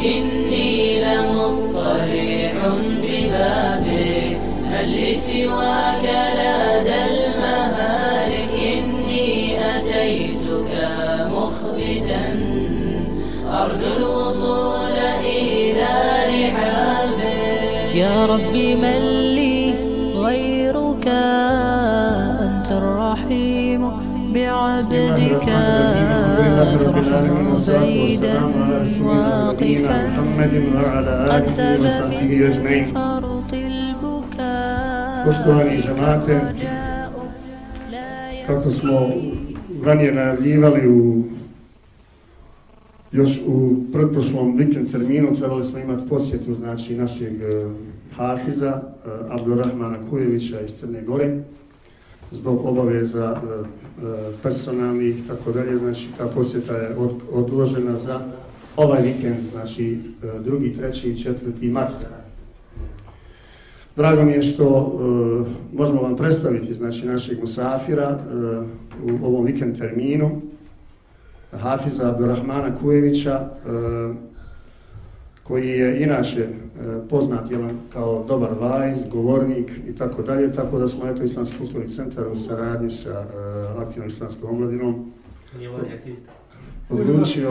إني لمضطرع ببابك هل لسواك لدى المهالك إني أتيتك مخبتا أرجو الوصول إلى رحابك يا ربي من لي غيرك أنت الرحيم بعبدك بعيدا واقفا قد تبى من فرط البكاء. Poštovani džemate, kako smo ranije najavljivali još u pretprošlom vikend terminu, trebali smo imati posjetu znači našeg hafiza Abdurrahmana Kujevića iz Crne Gore zbog obaveza personalnih i tako dalje, znači ta posjeta je odložena za ovaj vikend, znači 2., 3. i 4. mart. Drago mi je što možemo vam predstaviti znači našeg musafira u ovom vikend terminu, hafiza Abdurrahmana Kujevića, koji je inače poznat kao dobar vaiz, govornik i tako dalje, tako da smo Islamski kulturni centar u saradnji sa aktivnom islamskom omladinom odlučio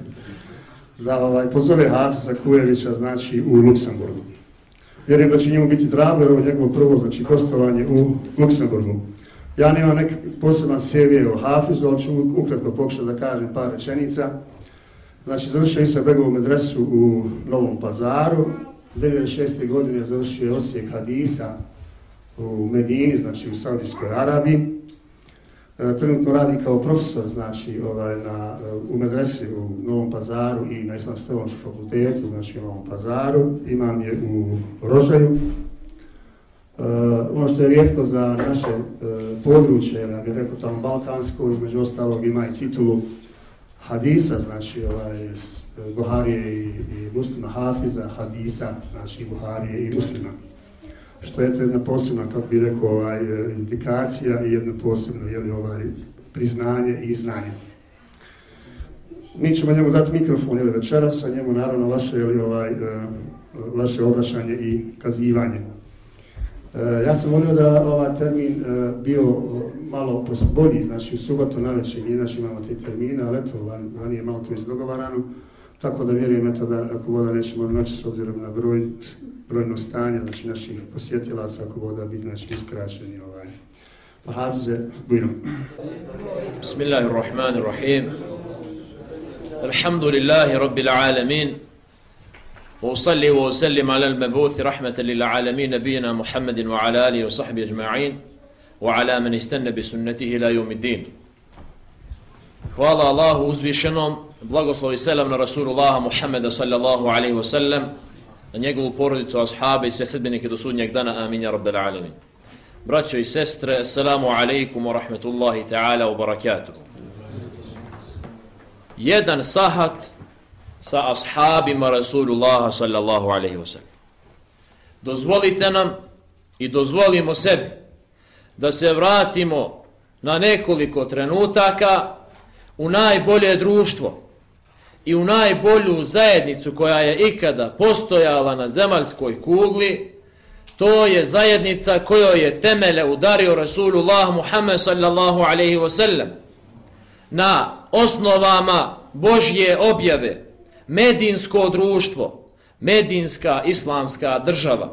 da pozove hafiza Kujevića znači u Luksemburgu. Vjerujem da će njemu biti drago jer ovo je njegovo prvo znači gostovanje u Luksemburgu. Ja nemam neki poseban CV o hafizu, ali ću ukratko pokušati da kažem par rečenica. Znači, završio Isa Begovu medresu u Novom Pazaru. 2006. godine završio Osijek hadisa u Medini, znači u Saudijskoj Arabiji. Trenutno radi kao profesor, znači, u medresi u Novom Pazaru i na Islamskom teološkom fakultetu, znači u Novom Pazaru. Imam je u Rožaju. Ono što je rijetko za naše područje, ja bih rekao tamo balkansko, između ostalog ima i titulu hadisa, znači Buharije i Muslima, hafiza hadisa, znači Buharije i Muslima. Što je to jedna posebna, kako bih rekao, indikacija i jedno posebno priznanje i znanje. Mi ćemo njemu dati mikrofon večeras, a njemu naravno vaše obraćanje i kazivanje. Ja sam volio da ovaj termin bio malo bolji, znači u subotu navečer, mi inače imamo te termine, ali eto, ranije malo to izdogovarano, tako da vjerujem eto da ako voda nećemo noći s obzirom na brojno stanje, znači naših posjetilaca, ako voda biti znači iskraćeni Pa hafize, bujno. Bismillahirrahmanirrahim. Alhamdulillahi rabbil alamin. وأصلي وأسلم على المبعوث رحمة للعالمين نبينا محمد وعلى آله وصحبه أجمعين وعلى من استنى بسنته إلى يوم الدين. Hvala Allahu uzvišenom, blagoslov i selam na Rasulullaha Muhammeda sallallahu alaihi wa sallam, na njegovu porodicu, ashabe i sve sledbenike do sudnjeg dana, amin ja rabbel alamin. Braćo i sestre, assalamu alaikum wa rahmatullahi ta'ala wa barakatuhu. Jedan sahat sa ashabima Rasulullaha sallallahu alaihi wa sallam. Dozvolite nam i dozvolimo sebi da se vratimo na nekoliko trenutaka u najbolje društvo i u najbolju zajednicu koja je ikada postojala na zemaljskoj kugli. To je zajednica kojoj je temelje udario Rasulullah Muhammed sallallahu alaihi wa sallam na osnovama Božje objave, medinsko društvo, medinska islamska država.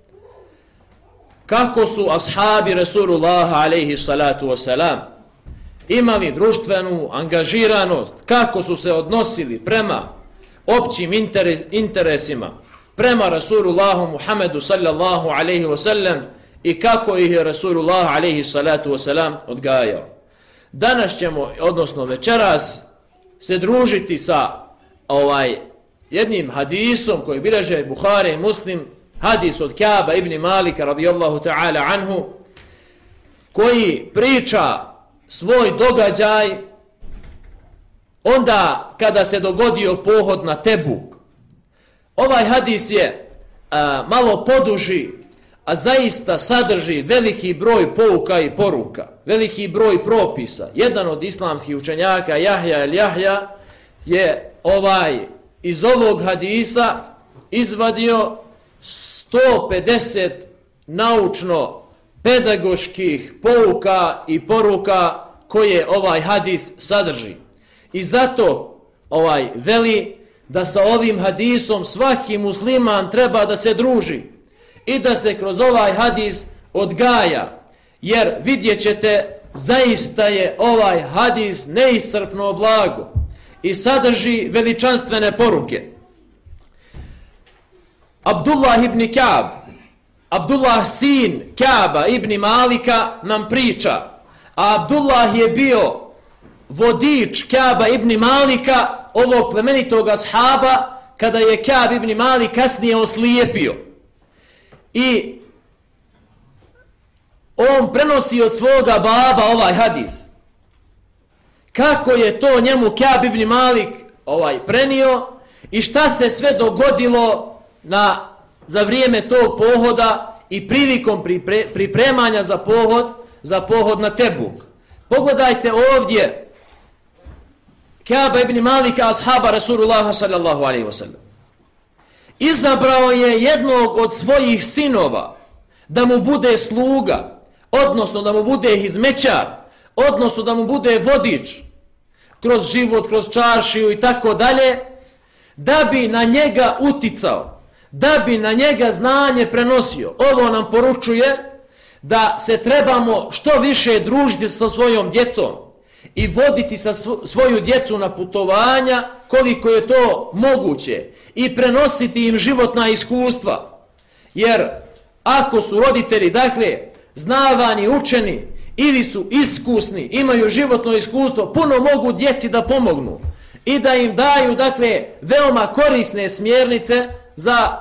Kako su ashabi Rasulullaha alaihi salatu wasalam imali društvenu angažiranost, kako su se odnosili prema općim interesima, prema Rasulullahu Muhammedu sallallahu alaihi wasallam i kako ih je Rasulullah alaihi salatu wasalam odgajao. Danas ćemo, odnosno večeras, se družiti sa jednim hadisom koji bilježe Buhari i Muslim, hadis od Ka'ba ibn Malika radijallahu ta'ala anhu, koji priča svoj događaj onda kada se dogodio pohod na Tebuk. Ovaj hadis je malo poduži, a zaista sadrži veliki broj pouka i poruka, veliki broj propisa. Jedan od islamskih učenjaka, Jahja el-Jahja, je iz ovog hadisa izvadio 150 naučno-pedagoških pouka i poruka koje ovaj hadis sadrži. I zato veli da sa ovim hadisom svaki musliman treba da se druži i da se kroz ovaj hadis odgaja, jer vidjet ćete, zaista je ovaj hadis neiscrpno blago i sadrži veličanstvene poruke. Abdullah ibn Ka'b, Abdullah sin Ka'ba ibn Malika nam priča, a Abdullah je bio vodič Ka'ba ibn Malika, ovog plemenitog ashaba, kada je Ka'b ibn Malik kasnije oslijepio. I on prenosi od svoga baba ovaj hadis. Kako je to njemu Ka'b ibn Malik prenio i šta se sve dogodilo za vrijeme tog pohoda i prilikom pripremanja za pohod na Tebuk. Pogledajte ovdje Ka'ba ibn Malika, ashaba Rasulullaha sallallahu alaihi wasallam. Izabrao je jednog od svojih sinova da mu bude sluga, odnosno da mu bude hizmećar, odnosno da mu bude vodič kroz život, kroz čaršiju i tako dalje, da bi na njega uticao, da bi na njega znanje prenosio. Ovo nam poručuje da se trebamo što više družiti sa svojom djecom i voditi sa svoju djecu na putovanja koliko je to moguće i prenositi im životna iskustva. Jer ako su roditelji, dakle, znavani, učeni ili su iskusni, imaju životno iskustvo, puno mogu djeci da pomognu i da im daju, dakle, veoma korisne smjernice za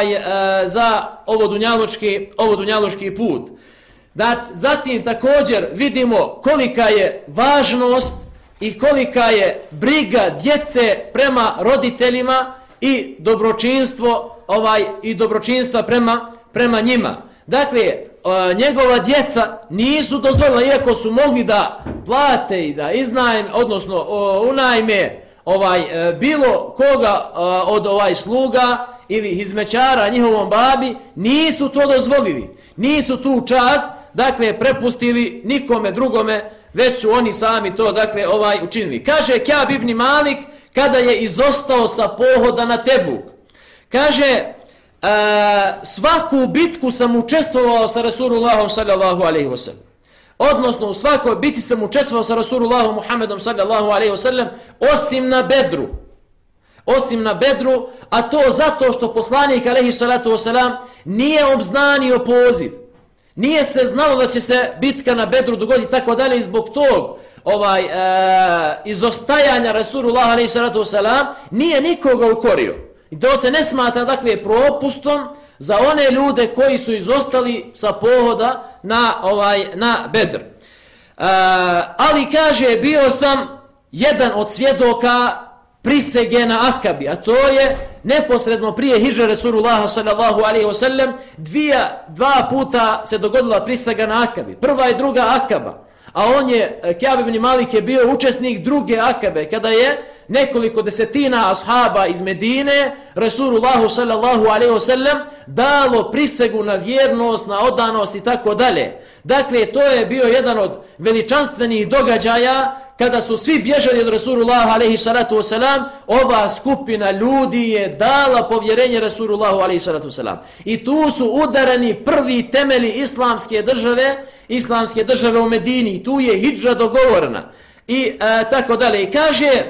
ovo dunjalučki put. Zatim također vidimo kolika je važnost i kolika je briga djece prema roditeljima i dobročinstva prema njima. Dakle, njegova djeca nisu dozvoljena, iako su mogli da plate i da iznajme, odnosno unajme bilo koga od sluga ili hizmećara njihovom babi, nisu to dozvolili. Nisu tu čast, dakle, prepustili nikome drugome, već su oni sami to, dakle, učinili. Kaže Ka'b ibn Malik kada je izostao sa pohoda na Tebuk. Kaže, svaku bitku sam učestvovao sa Rasulullahom sallallahu alaihi wasallam. Odnosno, u svakoj bitci sam učestvovao sa Rasulullahom Muhammedom sallallahu alaihi wasallam, osim na Bedru, a to zato što poslanik alaihi salatu wasalam nije obznanio poziv. Nije se znalo da će se bitka na Bedru dogoditi tako dalje i zbog tog izostajanja Rasulullah alaihi salatu wasalam nije nikoga ukorio. I to se ne smatra, dakle, propustom za one ljude koji su izostali sa pohoda na Bedr. Ali kaže, bio sam jedan od svjedoka prisege na Akabi, a to je neposredno prije hidžre Rasulullaha sallallahu alaihi wasallam, dva puta se dogodila prisega na Akabi. Prva i druga Akaba, a Ka'b ibn Malik je bio učesnik druge Akabe, kada je nekoliko desetina ashaba iz Medine Rasulullahu sallallahu alaihi wasallam dalo prisegu na vjernost, na odanost i tako dalje. Dakle, to je bio jedan od veličanstvenih događaja kada su svi bježali od Rasulullah alaihi salatu wasalam, ova skupina ljudi je dala povjerenje Rasulullahu alaihi salatu wasalam. I tu su udarani prvi temeli islamske države u Medini. Tu je hidžra dogovorena. I tako dalje. I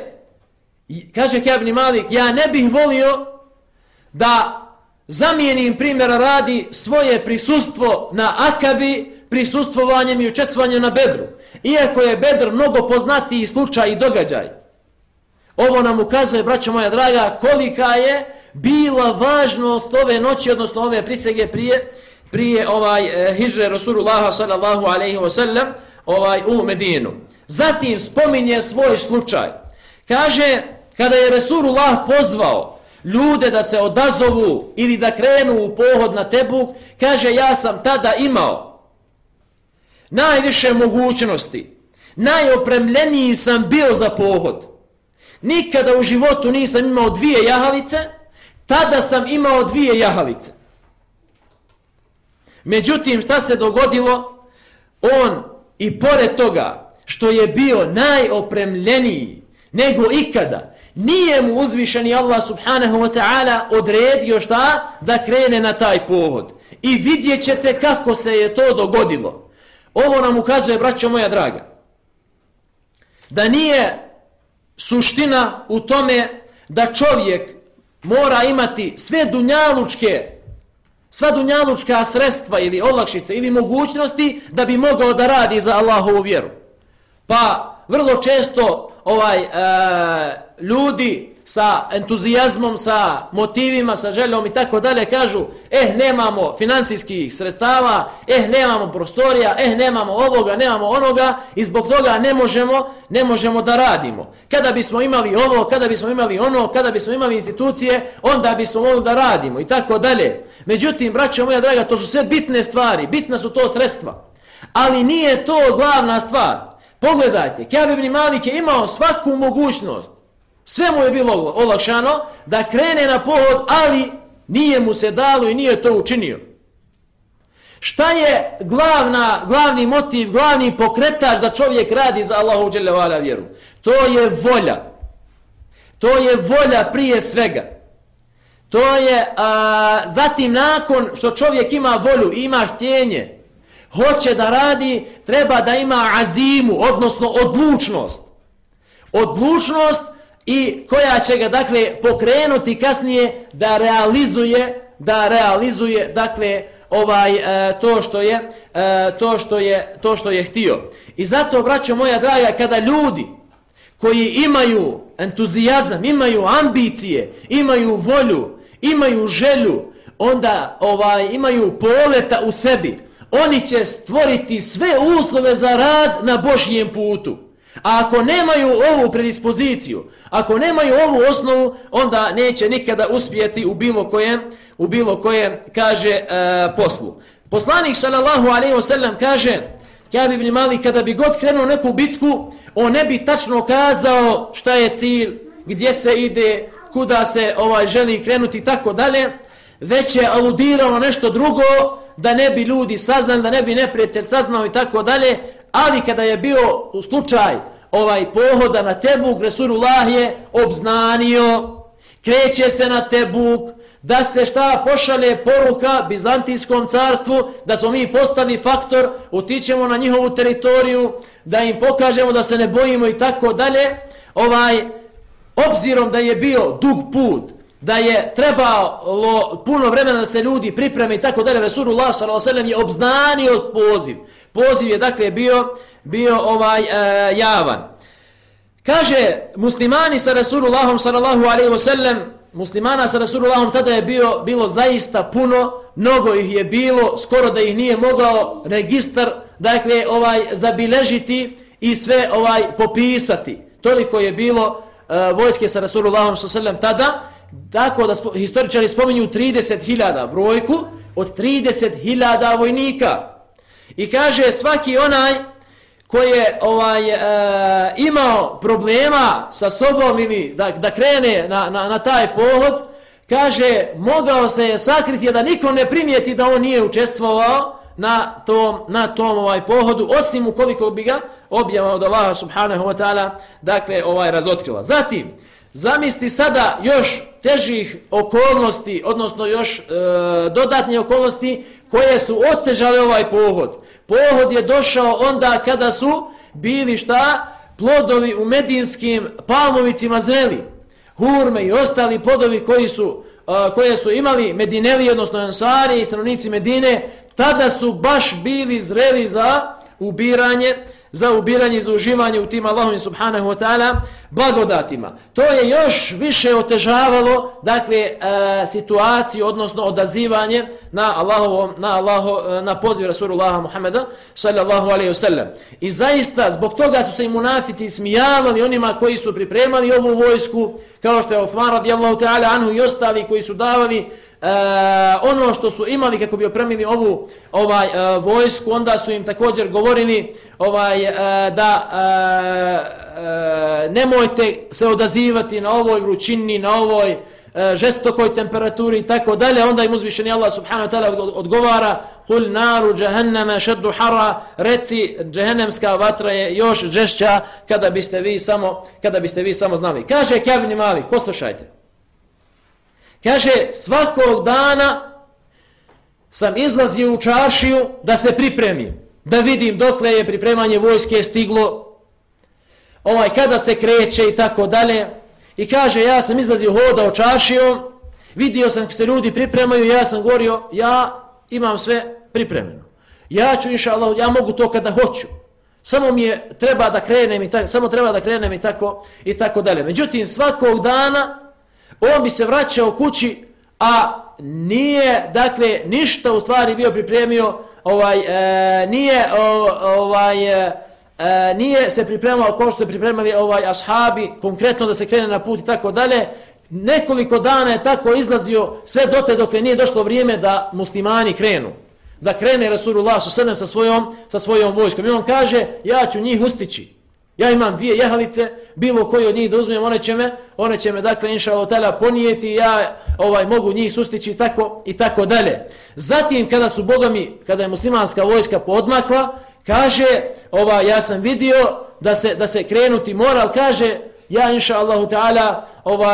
kaže Ka'b ibn Malik, ja ne bih volio da zamijenim, primjera radi, svoje prisustvo na Akabi prisustvovanjem i učestvovanjem na Bedru. Iako je Bedr mnogo poznatiji slučaj i događaj. Ovo nam ukazuje, braćo moja draga, kolika je bila važnost ove noći, odnosno ove prisege prije hidžre Rasulullaha sallallahu alaihi wasallam u Medinu. Zatim spominje svoj slučaj. Kaže, kada je Rasulullah pozvao ljude da se odazovu ili da krenu u pohod na Tebuk, kaže, ja sam tada imao najviše mogućnosti, najopremljeniji sam bio za pohod. nikada u životu nisam imao 2 jahalice, tada sam imao 2 jahalice. Međutim, šta se dogodilo? On i pored toga što je bio najopremljeniji nego ikada, nije mu uzvišeni Allah subhanahu wa ta'ala odredio šta? Da krene na taj pohod. I vidjet ćete kako se je to dogodilo. Ovo nam ukazuje, braćo moja draga, da nije suština u tome da čovjek mora imati sva dunjalučka sredstva ili olakšice ili mogućnosti da bi mogao da radi za Allahovu vjeru. Pa vrlo često ljudi sa entuzijazmom, sa motivima, sa željom i tako dalje kažu nemamo financijskih sredstava, nemamo prostorija, nemamo ovoga, nemamo onoga i zbog toga ne možemo da radimo. Kada bismo imali ovo, kada bismo imali ono, kada bismo imali institucije, onda bismo mogli da radimo i tako dalje. Međutim, braćo moja draga, to su sve bitne stvari, bitna su to sredstva. Ali nije to glavna stvar. Pogledajte, Ka'b ibn Malik je imao svaku mogućnost, sve mu je bilo olakšano da krene na pohod, ali nije mu se dalo i nije to učinio. Šta je glavni motiv, glavni pokretač da čovjek radi za Allahu dželle ve ala vjeru? To je volja. To je volja prije svega. To je, zatim nakon što čovjek ima volju i ima htjenje, hoće da radi, treba da ima azimu, odnosno odlučnost. Odlučnost i koja će ga dakle pokrenuti kasnije da realizuje dakle to što je htio. I zato, braćo moja draga, kada ljudi koji imaju entuzijazam, imaju ambicije, imaju volju, imaju želju, onda imaju poleta u sebi, oni će stvoriti sve uslove za rad na Božjem putu. A ako nemaju ovu predispoziciju, ako nemaju ovu osnovu, onda neće nikada uspjeti u bilo kojem kaže poslu. Poslanik sallallahu alejhi ve sellem kaže, Ka'b ibn Malik kada bi god krenuo neku bitku, on ne bi tačno kazao šta je cilj, gdje se ide, kuda se želi krenuti i tako dalje, već je aludirao na nešto drugo, da ne bi ljudi saznali, da ne bi neprijatelj saznao i tako dalje. Ali kada je bio u slučaj pohoda na Tebuk, Resulullah je obznanio, kreće se na Tebuk, da se pošalje poruka Bizantijskom carstvu, da smo mi postali faktor, otićemo na njihovu teritoriju, da im pokažemo da se ne bojimo i tako dalje. Obzirom da je bio dug put, da je trebalo puno vremena da se ljudi pripreme i tako dalje, Resulullah sallallahu alejhi ve sellem je obznanio poziv. Poziv je dakle bio javan. Kaže, muslimani sa Resulullahom sallallahu alejhi ve sellem, muslimana sa Resulullahom tada je bilo zaista puno, mnogo ih je bilo, skoro da ih nije mogao registar dakle zabilježiti i sve popisati. Toliko je bilo vojske sa Resulullahom sallallahu alejhi ve sellem tada. Tako da historičari spominju 30.000 brojku od 30.000 vojnika. I kaže, svaki onaj koji je imao problema sa sobom ili da krene na taj pohod, kaže, mogao se je sakriti da niko ne primijeti da on nije učestvovao na tom pohodu, osim ukoliko bi ga objava od Allaha subhanahu wa ta'ala dakle razotkrila. Zatim, zamisli sada još težih okolnosti, odnosno još dodatne okolnosti koje su otežale ovaj pohod. Pohod je došao onda kada su bili plodovi u medinskim palmovicima zreli. Hurme i ostali plodovi koje su imali Medineli, odnosno Ansari i stanovnici Medine, tada su baš bili zreli za ubiranje i za uživanje u tim Allahovim subhanahu wa ta'ala blagodatima. To je još više otežavalo dakle situaciju, odnosno odazivanje na poziv Rasulullaha Muhammeda sallallahu alejhi ve sellem. I zaista zbog toga su se i munafici smijavali onima koji su pripremali ovu vojsku, kao što je Osman radijallahu ta'ala anhu i ostali koji su davali ono što su imali kako bi opremili ovu vojsku. Onda su im također govorili da nemojte se odazivati na ovoj vrućini, na ovoj žestokoj temperaturi i tako dalje, onda im uzvišeni Allah subhanahu wa ta'ala odgovara kul naru jahannama šeddu hara, reci džehennemska vatra je još žešća kada biste vi samo znali. Kaže Ka'b ibn Malik, poslušajte. Kaže, svakog dana sam izlazio u čaršiju da se pripremim, da vidim dokle je pripremanje vojske stiglo, kada se kreće i tako dalje. I kaže, ja sam izlazio hodao čaršijom, vidio sam se ljudi pripremaju, ja sam govorio, ja imam sve pripremljeno. Ja ću, inša Allah, ja mogu to kada hoću. Samo treba da krenem i tako dalje. Međutim, svakog dana on bi se vraćao kući, a nije, dakle, ništa u stvari bio pripremio, nije se pripremao kao što se pripremali ashabi, konkretno da se krene na put i tako dalje. Nekoliko dana je tako izlazio sve dotle dok nije došlo vrijeme da muslimani krenu. Da krene Rasulullah sa svojom vojskom. I on kaže, ja ću njih ustići. Ja imam 2 jehalice, bilo koji od njih da uzmem, one će me dakle, inša Allah, ponijeti, ja mogu njih sustići i tako dalje. Zatim, kada je muslimanska vojska podmakla, kaže, ja sam vidio da se krenuti moral, kaže, ja inša Allahu ta'ala,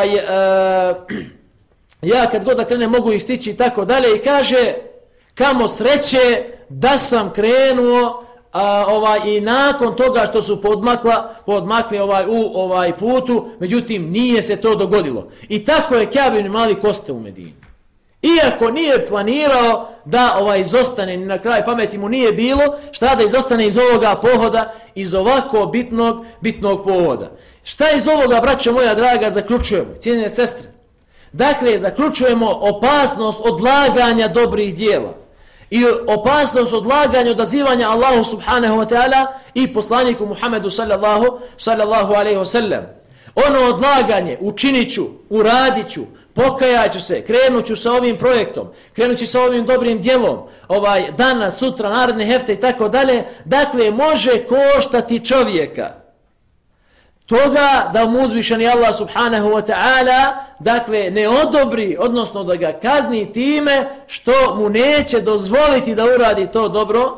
ja kad god da krenem mogu ih stići i tako dalje, i kaže, kamo sreće da sam krenuo i nakon toga što su podmakli u putu, međutim nije se to dogodilo. I tako je Ka'b ibn Malik ostao u Medini. Iako nije planirao da izostane, ni na kraj pameti mu nije bilo, šta da izostane iz ovoga pohoda, iz ovako bitnog pohoda. Šta iz ovoga, braćo moja draga, zaključujemo, cijenjene sestre? Dakle, zaključujemo opasnost odlaganja dobrih dijela i opasnost odlaganja odazivanja Allahu subhanahu wa ta'ala i poslaniku Muhammedu sallallahu alaihi wa sallam. Ono odlaganje, učinit ću, uradit ću, pokajat ću se, krenut ću sa ovim projektom, krenut ću sa ovim dobrim djelom, danas, sutra, naredne hefte i tako dalje, dakle, može koštati čovjeka toga da mu uzvišeni Allah subhanahu wa ta'ala, dakle, ne odobri, odnosno da ga kazni time što mu neće dozvoliti da uradi to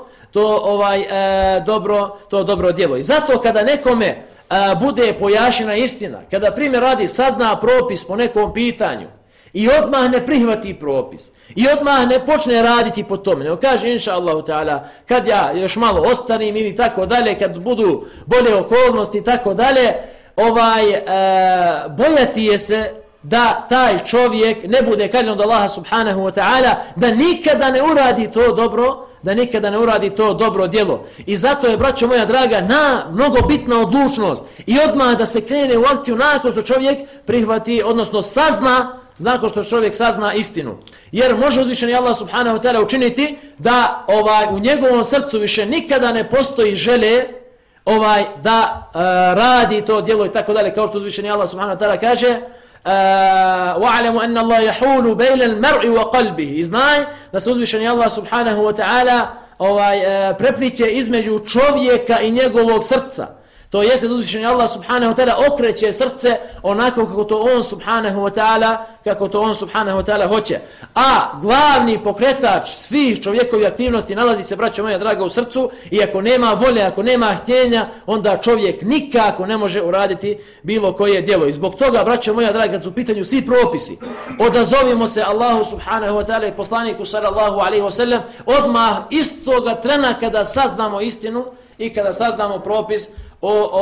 dobro djelo. I zato kada nekome bude pojašnjena istina, kada primjer radi sazna propis po nekom pitanju i odmah ne prihvati propis i odmah ne počne raditi po tome, nego kaže inša Allahu ta'ala, kad ja još malo ostanim ili tako dalje, kad budu bolje okolnosti i tako dalje, bojati je se da taj čovjek ne bude kažnjen od Allaha subhanahu wa ta'ala, da nikada ne uradi to dobro djelo. I zato je, braćo moja draga, mnogo bitna odlučnost i odmah da se krene u akciju nakon što čovjek prihvati, odnosno nakon što čovjek sazna istinu. Jer može uzvišeni Allah subhanahu wa ta'ala učiniti da u njegovom srcu više nikada ne postoji želje da radi to djelo i tako dalje, kao što uzvišeni Allah subhanahu wa ta'ala kaže wa'lamu anna Allah yahulu bayna al-mar'i wa qalbihi. I znaj da se uzvišeni Allah subhanahu wa ta'ala prepliće između čovjeka i njegovog srca. To jeste da uzvišeni Allah subhanahu wa ta'ala okreće srce onako kako to on subhanahu wa ta'ala hoće. A glavni pokretač svih čovjekovih aktivnosti nalazi se, braćo moja draga, u srcu, i ako nema volje, ako nema htjenja, onda čovjek nikako ne može uraditi bilo koje djelo. I zbog toga, braćo moja draga, kad su u pitanju svi propisi, odazovimo se Allahu subhanahu wa ta'ala i poslaniku sallallahu alaihi wa sallam odmah istoga trena kada saznamo istinu i kada saznamo propis o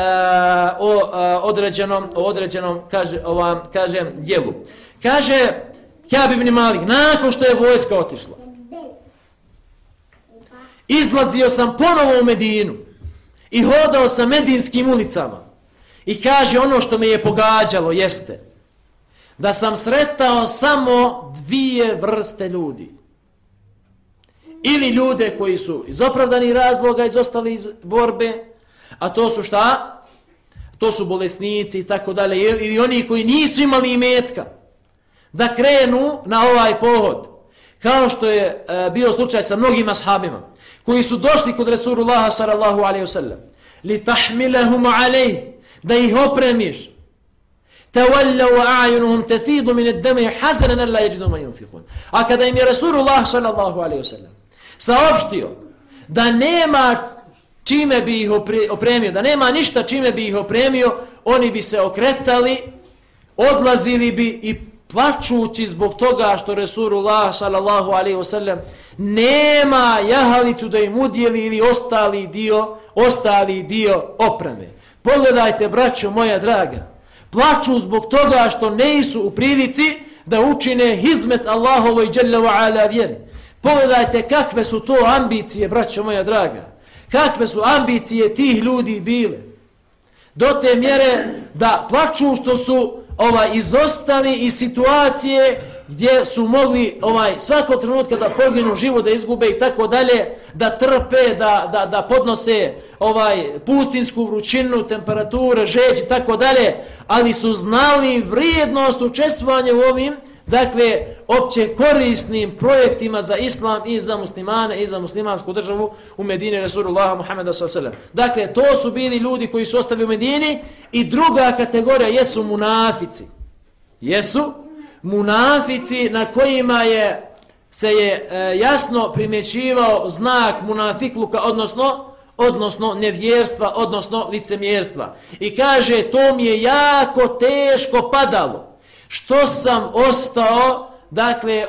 određenom kažem djelu. Kaže Ka'b ibn Malik, nakon što je vojska otišla, izlazio sam ponovo u Medinu i hodao sam medinskim ulicama i kaže, ono što me je pogađalo jeste da sam sretao samo 2 vrste ljudi. Ili ljude koji su iz opravdanih razloga izostali iz borbe, a to su šta? To su bolesnici i tako dalje, ili oni koji nisu imali imetka da krenu na ovaj pohod. Kao što je bio slučaj sa mnogim ashabima koji su došli kod Resulullaha sallallahu alaihi wa sallam li tahmilahum alejh, da ih opremiš. Tawallau a'yunuhum tafidu min ad-dami hazanan alla yajidu ma yunfiqun. A kada im je Rasulullah sallallahu alejhi ve sellem saopštio da nema čime bi ih opremio, da nema ništa čime bi ih opremio, oni bi se okretali, odlazili bi i plačući zbog toga što Rasulullah sallallahu alejhi ve sellem nema jahalicu da im udjeli ili ostali dio opreme. Pogledajte, braćo moja draga, plaču zbog toga što nisu u prilici da učine hizmet Allahovoj dželle ve ala vjeri. Pogledajte kakve su to ambicije, braćo moja draga. Kakve su ambicije tih ljudi bile. Do te mjere da plaču što su izostali iz situacije gdje su mogli svakog trenutka da poginu život, da izgube i tako dalje, da trpe, da podnose pustinsku vrućinu, temperature, žeđ i tako dalje, ali su znali vrijednost učestvovanja u ovim, dakle, opće korisnim projektima za islam i za muslimane i za muslimansku državu u Medini Rasulullaha Muhammeda sallallahu alejhi ve sellem. Dakle, to su bili ljudi koji su ostali u Medini. I druga kategorija jesu munafici. Jesu munafici na kojima se je jasno primjećivao znak munafikluka, odnosno nevjerstva, odnosno licemjerstva. I kaže, to mi je jako teško padalo što sam ostao, dakle,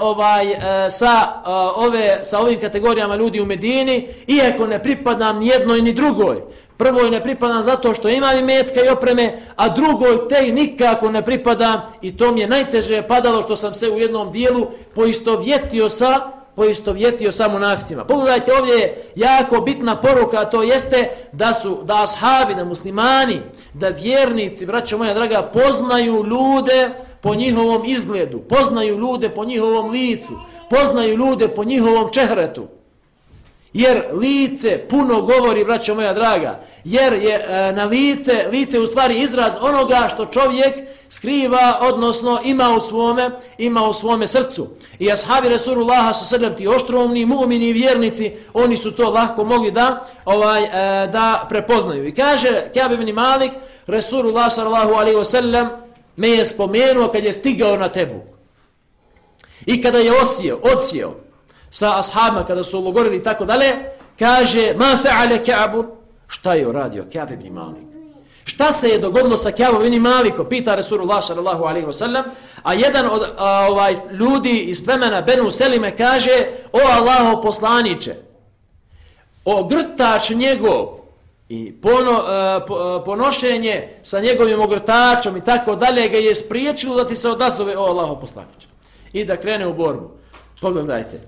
sa ovim kategorijama ljudi u Medini, iako ne pripadam ni jednoj ni drugoj. Prvoj ne pripadam zato što imam imetka i opreme, a drugoj tej nikako ne pripadam i to mi je najteže padalo što sam se u jednom dijelu poistovjetio sa munaficima. Pogledajte, ovdje je jako bitna poruka, to jeste da ashabi, da muslimani, da vjernici, braćo moja draga, poznaju ljude po njihovom izgledu, poznaju ljude po njihovom licu, poznaju ljude po njihovom čehretu. Jer lice puno govori, braćo moja draga, jer je na lice u stvari izraz onoga što čovjek skriva, odnosno ima u svome srcu. I ashabi Rasulullaha s.a.v. ti oštromni, mu'mini i vjernici, oni su to lahko mogli da prepoznaju. I kaže Ka'b ibn Malik, Rasulullah s.a.v. me je spomenuo kad je stigao na Tebuk. I kada je odsjeo sa ashabima, kada su logorili i tako dalje, kaže, ma fa'ale Ka'bun, šta je uradio Ka'b ibn Malik? Šta se je dogodilo sa Ka'bom ibn Malikom? Pita Rasulullah sallallahu alejhi ve sellem, a jedan od ljudi iz plemena Benu Selime kaže, o Allahov poslanice, ogrtač njegov i ponošenje sa njegovim ogrtačom i tako dalje ga je spriječilo da ti se odazove, o Allahov poslanice, i da krene u borbu. Pogledajte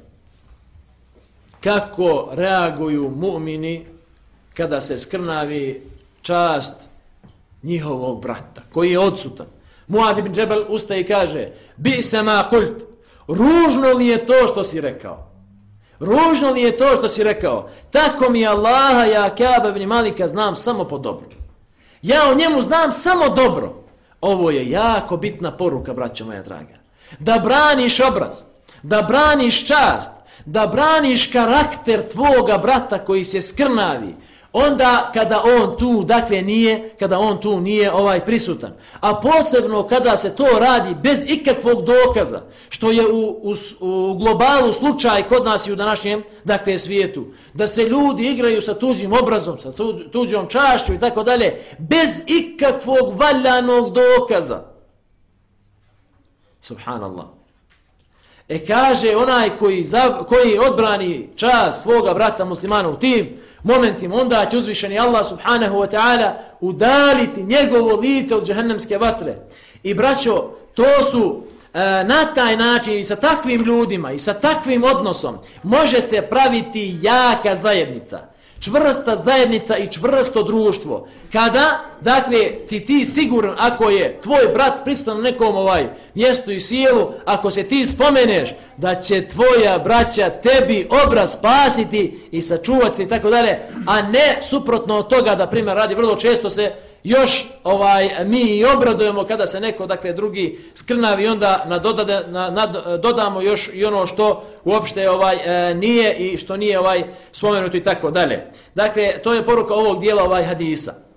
kako reaguju mu'mini kada se skrnavi čast njihovog brata koji je odsutan. Muad ibn Džebel ustaje i kaže, bi'sa ma kult, ružno li je to što si rekao? Ružno li je to što si rekao? Tako mi Allaha, ja Ka'b ibn Malika znam samo po dobro. Ja o njemu znam samo dobro. Ovo je jako bitna poruka, braćo moja draga. Da braniš obraz, da braniš čast, da braniš karakter tvoga brata koji se skrnavi, onda kada on tu, dakle, nije prisutan. A posebno kada se to radi bez ikakvog dokaza, što je u globalu slučaj kod nas i u današnjem, dakle, svijetu, da se ljudi igraju sa tuđim obrazom, sa tuđom čašću i tako dalje, bez ikakvog valjanog dokaza. Subhanallah. Kaže onaj koji odbrani čast svoga brata muslimana u tim momentima, onda će uzvišeni Allah subhanahu wa ta'ala udaliti njegovo lice od džehennemske vatre. I braćo, to su na taj način i sa takvim ljudima i sa takvim odnosom može se praviti jaka zajednica, čvrsta zajednica i čvrsto društvo. Kada, dakle, ti siguran, ako je tvoj brat prisutan na nekom mjestu i sjelu, ako se ti spomeneš da će tvoja braća tebi obraz spasiti i sačuvati i tako dalje, a ne suprotno od toga, da primjer radi, vrlo često se još mi i obradujemo kada se neko, dakle, drugi skrnavi, onda dodamo još i ono što uopšte nije i što nije spomenuto i tako dalje. Dakle, to je poruka ovog dijela hadisa.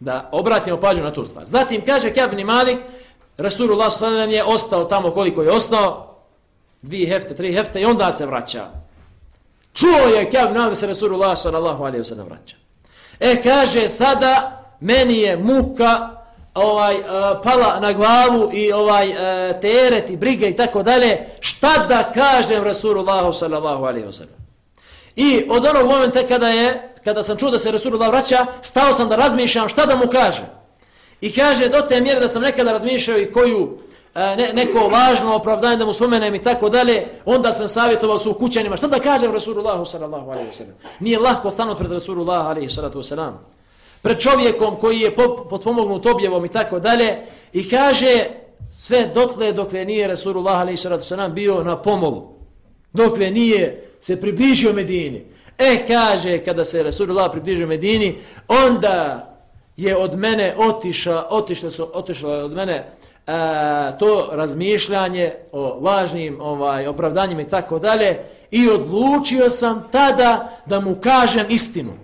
Da obratimo pažnju na tu stvar. Zatim kaže Ka'b ibn Malik, Rasulullah sallallahu alejhi ve sellem je ostao tamo koliko je ostao, 2 hefte, 3 hefte i onda se vraća. Čuo je Ka'b ibn Malik da se Rasulullah sallallahu alejhi ve sellem vraća. Kaže, sada meni je muka pala na glavu i teret i briga i tako dalje. Šta da kažem Rasulullahu sallallahu alejhi ve sellem? I od onog momenta kada sam čuo da se Rasulullah vraća, stao sam da razmišljam šta da mu kažem. I kaže, do te mjere da sam nekada razmišljao i koju neko važno opravdanje da mu spomenem i tako dalje, onda sam savjetovao su kućanima šta da kažem Rasulullahu sallallahu alejhi ve sellem. Nije lahko stanuti pred Rasulullah alejhi salatu vesselam, pred čovjekom koji je potpomognut objavom i tako dalje, i kaže sve dokle nije Rasulullah alejhi salatu vesselam bio na pomolu, dokle nije se približio Medini. Kaže, kada se Rasulullah približio Medini, onda je od mene otišlo od mene to razmišljanje o lažnim opravdanjima i tako dalje, i odlučio sam tada da mu kažem istinu.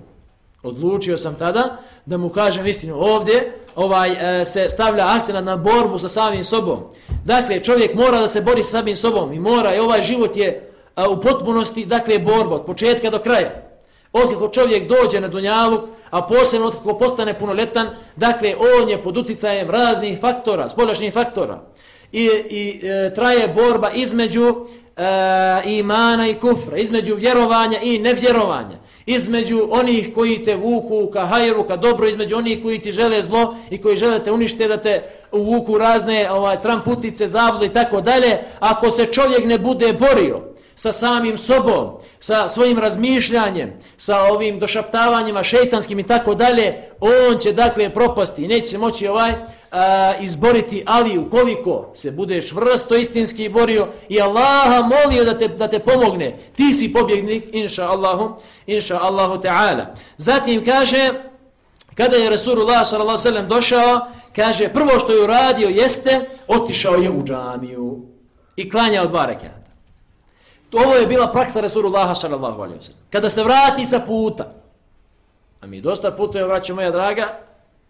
Ovdje se stavlja akcent na borbu sa samim sobom. Dakle, čovjek mora da se bori sa samim sobom i ovaj život je u potpunosti, dakle, borba od početka do kraja. Otkako čovjek dođe na dunjaluk, a posebno otkako postane punoljetan, dakle, on je pod uticajem raznih faktora, spoljašnjih faktora. I traje borba između imana i kufra, između vjerovanja i nevjerovanja, između onih koji te vuku ka hajru, ka dobro, između onih koji ti žele zlo i koji žele te uništiti, da te uvuku razne tramputice, zablude i tako dalje. Ako se čovjek ne bude borio sa samim sobom, sa svojim razmišljanjem, sa ovim došaptavanjima šejtanskim i tako dalje, on će, dakle, propasti i neće se moći izboriti. Ali ukoliko se budeš čvrsto istinski borio i Allaha molio da te pomogne, ti si pobjednik, inša Allahu ta'ala. Zatim kaže, kada je Rasulullah sallallahu alejhi ve sellem došao, kaže, prvo što je uradio jeste otišao je u džamiju i klanjao 2 rekata. Ovo je bila praksa Rasulullaha sallallahu alejhi ve sellem. Kada se vrati sa puta, a mi dosta putujemo, braćo moja draga,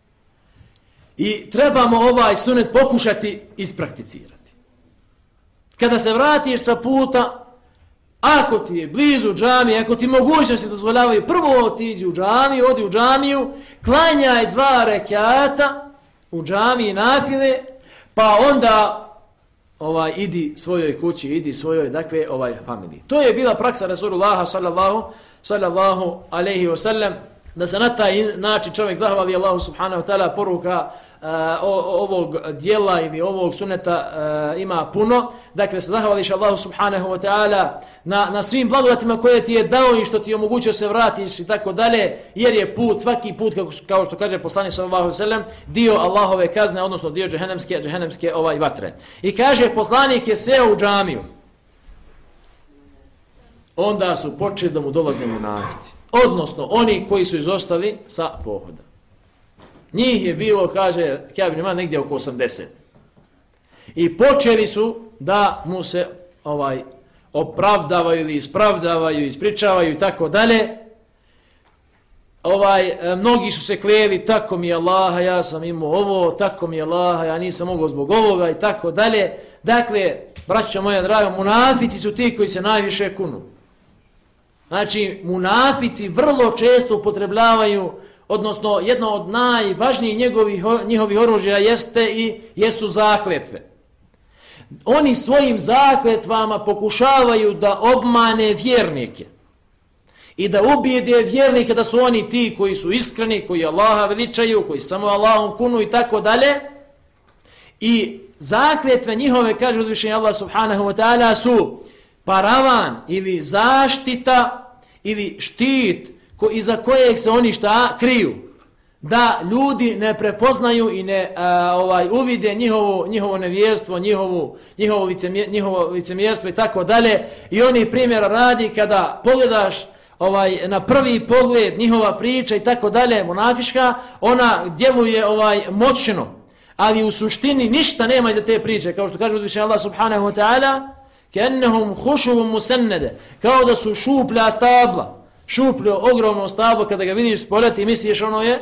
i trebamo ovaj sunet pokušati isprakticirati. Kada se vratiš sa puta, ako ti je blizu džamije, ako ti mogućnosti dozvoljavaju, prvo odi u džamiju, klanjaj 2 rekata u džamiji nafile, pa onda idi svojoj kući, idi svojoj, dakle, familiji. To je bila praksa Rasulullaha sallallahu alejhi ve sellem, da se na taj način čovjek zahvali Allahu subhanahu wa ta'ala. Poruka ovog dijela ili ovog suneta ima puno. Dakle, se zahvališ Allahu subhanahu wa ta'ala na svim blagodatima koje ti je dao i što ti je omogućio se vratiš i tako dalje, jer je svaki put, kao što kaže poslanik sallallahu alejhi ve sellem, dio Allahove kazne, odnosno dio džehennemske vatre. I kaže, poslanik je seo u džamiju. Onda su počeli da mu dolaze munafici, odnosno oni koji su izostali sa pohoda. Njih je bilo, kaže Ka'b ibn Malik, negdje oko 80. I počeli su da mu se opravdavaju ili ispravdavaju, ispričavaju i tako dalje. Mnogi su se kleli, tako mi je Allaha, ja sam imao ovo, tako mi je Allaha, ja nisam mogao zbog ovoga i tako dalje. Dakle, braćo moja draga, munafici su ti koji se najviše kunu. Znači, munafici vrlo često upotrebljavaju, odnosno jedno od najvažnijih njihovih oružja jesu zakletve. Oni svojim zakletvama pokušavaju da obmane vjernike i da ubijede vjernike da su oni ti koji su iskreni, koji Allaha veličaju, koji samo Allahom kunu i tako dalje. I zakletve njihove, kaže uzvišeni Allah subhanahu wa ta'ala, su paravan ili zaštita ili štit iza kojeg se oni kriju, da ljudi ne prepoznaju i ne uvide njihovo nevjerstvo, njihovo licemjerstvo i tako dalje. I oni primjera radi kada pogledaš na prvi pogled njihova priča i tako dalje, munafiška, ona djeluje moćno, ali u suštini ništa nema iza te priče, kao što kaže uzvišeni Allah subhanahu wa ta'ala, kennehum hušuvum musennede, kao da su šuplja stabla, šupljo ogromno stablo, kada ga vidiš s poljeti i misliš ono je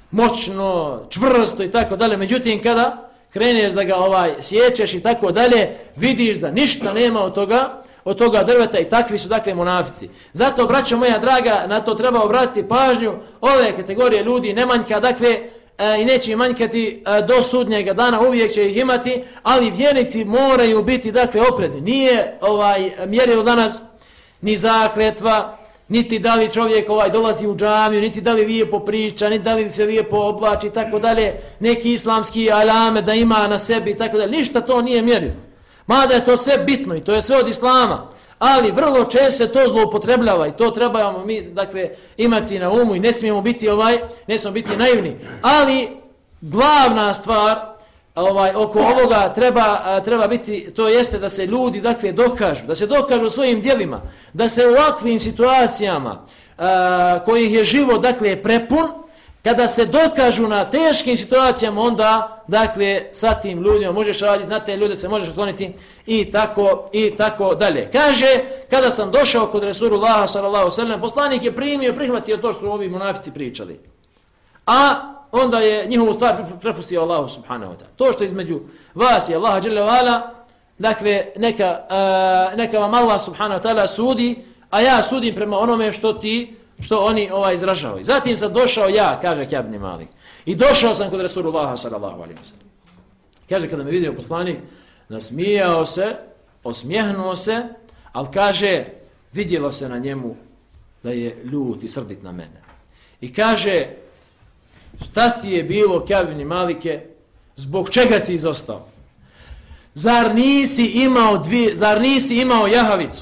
moćno, čvrsto i tako dalje. Međutim, kada kreneš da ga sjećeš i tako dalje, vidiš da ništa nema od toga drveta i takvi su dakle munafici. Zato, braćo moja draga, na to treba obratiti pažnju. Ove kategorije ljudi ne manjka, dakle, i neće im manjkati do sudnjega dana, uvijek će ih imati, ali vjernici moraju biti dakle oprezni. Nije mjerilo danas ni zakletva, niti da li čovjek dolazi u džamiju, niti da li lijepo priča, niti da li se lijepo oblači i tako dalje, neki islamski alame da ima na sebi i tako dalje. Ništa to nije mjerilo. Mada je to sve bitno i to je sve od islama, ali vrlo često se to zloupotrebljava i to trebamo mi dakle imati na umu i ne smijemo biti biti naivni. Ali glavna stvar oko ovoga treba biti, to jeste da se ljudi dakle dokažu, da se dokažu svojim djelima, da se u ovakvim situacijama kojih je život dakle prepun, kada se dokažu na teškim situacijama, onda dakle sa tim ljudima možeš raditi, na te ljude se možeš osloniti i tako dalje. Kaže, kada sam došao kod Resulullaha sallallahu alejhi ve sellem, poslanik je prihvatio to što su ovi munafici pričali. A onda je njihovu stvar prepustio Allahu subhanahu wa ta'ala. To što između vas i Allaha dželle ve ala, dakle neka vam Allah subhanahu wa ta'ala sudi, a ja sudim prema onome što oni izražavaju. Zatim sam došao ja, kaže Ka'b ibn Malik, i došao sam kod Resulullaha sallallahu alejhi ve sellem. Kaže, kada me vidio poslanik, nasmijao se, osmijehnuo se, ali kaže, vidjelo se na njemu da je ljut i srdit na mene. I kaže, šta ti je bilo, Ka'b ibn Malike, zbog čega si izostao? Zar nisi imao jahavicu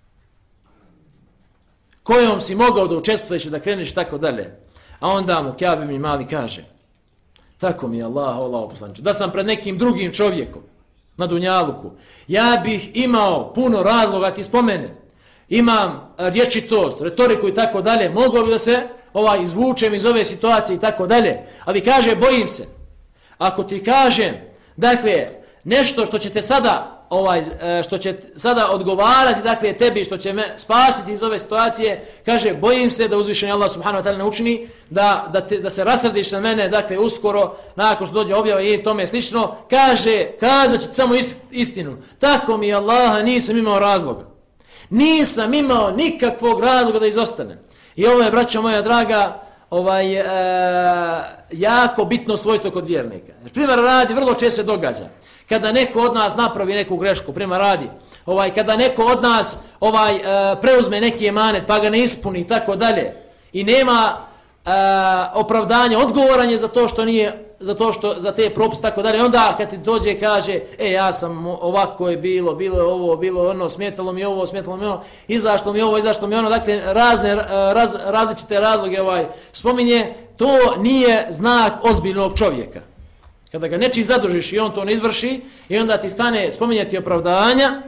kojom si mogao da učestvuješ i da kreneš tako dalje? A onda mu Ka'b ibn Malik kaže, tako mi je Allah poslanče, da sam pred nekim drugim čovjekom na dunjaluku, ja bih imao puno razloga ti spomene. Imam rječitost, retoriku i tako dalje, mogao bi da se izvučem iz ove situacije i tako dalje. Ali kaže, bojim se, ako ti kažem, dakle, nešto što će te sada što će sada odgovarati dakle tebi, što će me spasiti iz ove situacije, kaže, bojim se da uzvišeni Allah subhanahu wa ta'ala ne učini da se rasrdiš na mene, dakle uskoro nakon što dođe objava i tome slično. Kaže, kazat ću samo istinu, tako mi Allaha nisam imao razloga, nisam imao nikakvog razloga da izostanem. I ovo je, braćo moja draga, jako bitno svojstvo kod vjernika. Primjer radi, vrlo često se događa kada neko od nas napravi neku grešku, primjer radi, kada neko od nas preuzme neki emanet pa ga ne ispuni i tako dalje i nema opravdanje, odgovoran je za to što nije, za te propise tako dalje, onda kad ti dođe kaže, ja sam ovako je bilo je ovo, bilo ono, smetalo mi ovo, smetalo mi ono, izašlo mi ovo, izašlo mi ono, dakle različite razloge spominje, to nije znak ozbiljnog čovjeka. Kada ga nečim zadužiš i on to ne izvrši i onda ti stane spominjati opravdanja,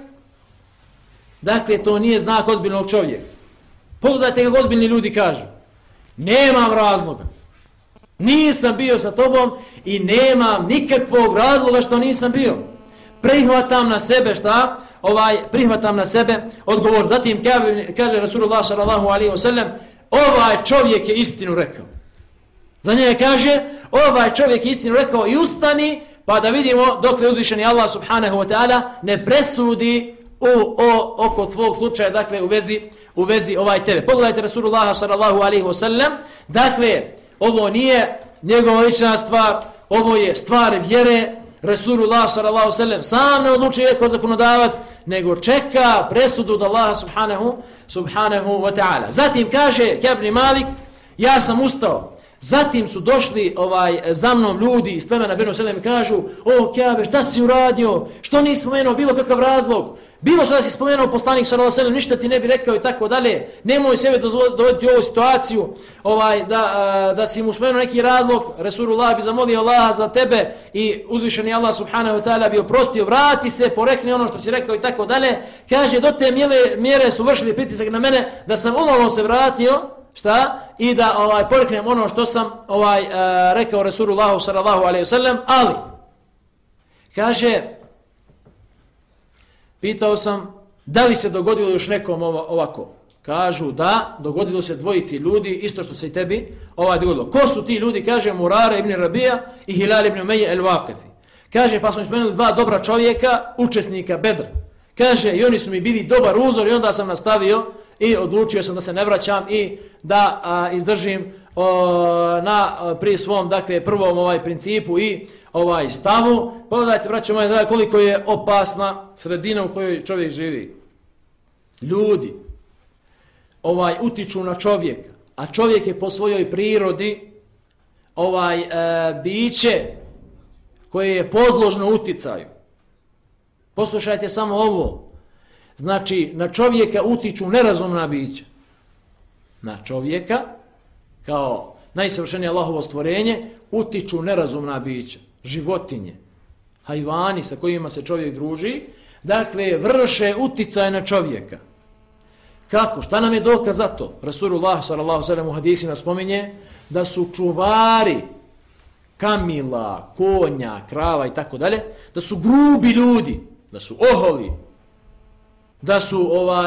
dakle to nije znak ozbiljnog čovjeka. Pogledajte kako ozbiljni ljudi kažu, nemam razloga, nisam bio sa tobom i nemam nikakvog razloga što nisam bio. Prihvatam na sebe šta? Prihvatam na sebe odgovor. Zatim kaže Rasulullah sallallahu alejhi ve sellem, ovaj čovjek je istinu rekao. Za njega kaže, ovaj čovjek je istinu rekao i ustani, pa da vidimo dokle uzvišeni Allah subhanahu wa ta'ala ne presudi oko tvog slučaja, dakle u vezi tebe. Pogledajte Rasulullah sallallahu alejhi ve sellem, dakle ovo nije njegova lična stvar, ovo je stvar vjere. Rasulullah sallallahu alejhi ve sellem sam ne odlučuje kao zakonodavac, nego čeka presudu od Allaha subhanahu wa ta'ala. Zatim kaže Ka'b ibn Malik, ja sam ustao. Zatim su došli za mnom ljudi iz plemena Benu Selem i kažu, Ka'be, šta si uradio? Što nisi spomenuo bilo kakav razlog? Bilo što da si spomenuo poslanik sallallahu alejhi ve sellem, ništa ti ne bi rekao i tako dalje. Nemoj sebe dovoditi u ovu situaciju da si mu spomenuo neki razlog. Resulullah bi zamolio Allaha za tebe i uzvišeni Allah subhanahu wa ta'ala bi oprostio, vrati se, porekni ono što si rekao i tako dalje. Kaže, do te mjere su vršili pritisak na mene da sam umalo se vratio, šta? I da poreknem ono što sam rekao Resulullahu sallallahu alejhi ve sellem, ali kaže, pitao sam da li se dogodilo još nekom ovako. kažu da dogodilo se dvojici ljudi, isto što se i tebi dogodilo. Ko su ti ljudi? Kaže Murara ibn Rabija i Hilal ibn Umeje el-Waqifi. Kaže, pa smo spomenuli dva dobra čovjeka, učesnika Bedra. Kaže, i oni su mi bili dobar uzor i onda sam nastavio i odlučio sam da se ne vraćam i da izdržim pri svom, dakle, prvom principu i stavu. Pogledajte, braćo moje drage, koliko je opasna sredina u kojoj čovjek živi. Ljudi utiču na čovjeka, a čovjek je po svojoj prirodi biće koje je podložno uticaju. Poslušajte samo ovo. Znači, na čovjeka utiču nerazumna bića. Na čovjeka, kao najsavršenije Allahovo stvorenje, utiču nerazumna bića. Životinje, hajvani sa kojima se čovjek druži, dakle, vrše uticaj na čovjeka. Kako? Šta nam je dokaz za to? Rasulullah s.a.v. u hadisima spominje da su čuvari kamila, konja, krava i tako dalje, da su grubi ljudi, da su oholi, da su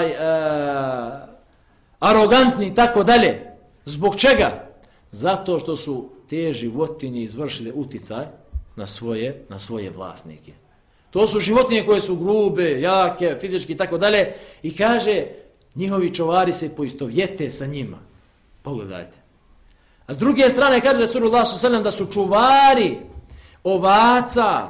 arogantni i tako dalje. Zbog čega? Zato što su te životinje izvršile uticaj na svoje vlasnike. To su životinje koje su grube, jake, fizički i tako dalje. I kaže, njihovi čuvari se poistovjete sa njima. Pogledajte. A s druge strane kaže Rasulullah s.a.v. da su čuvari ovaca,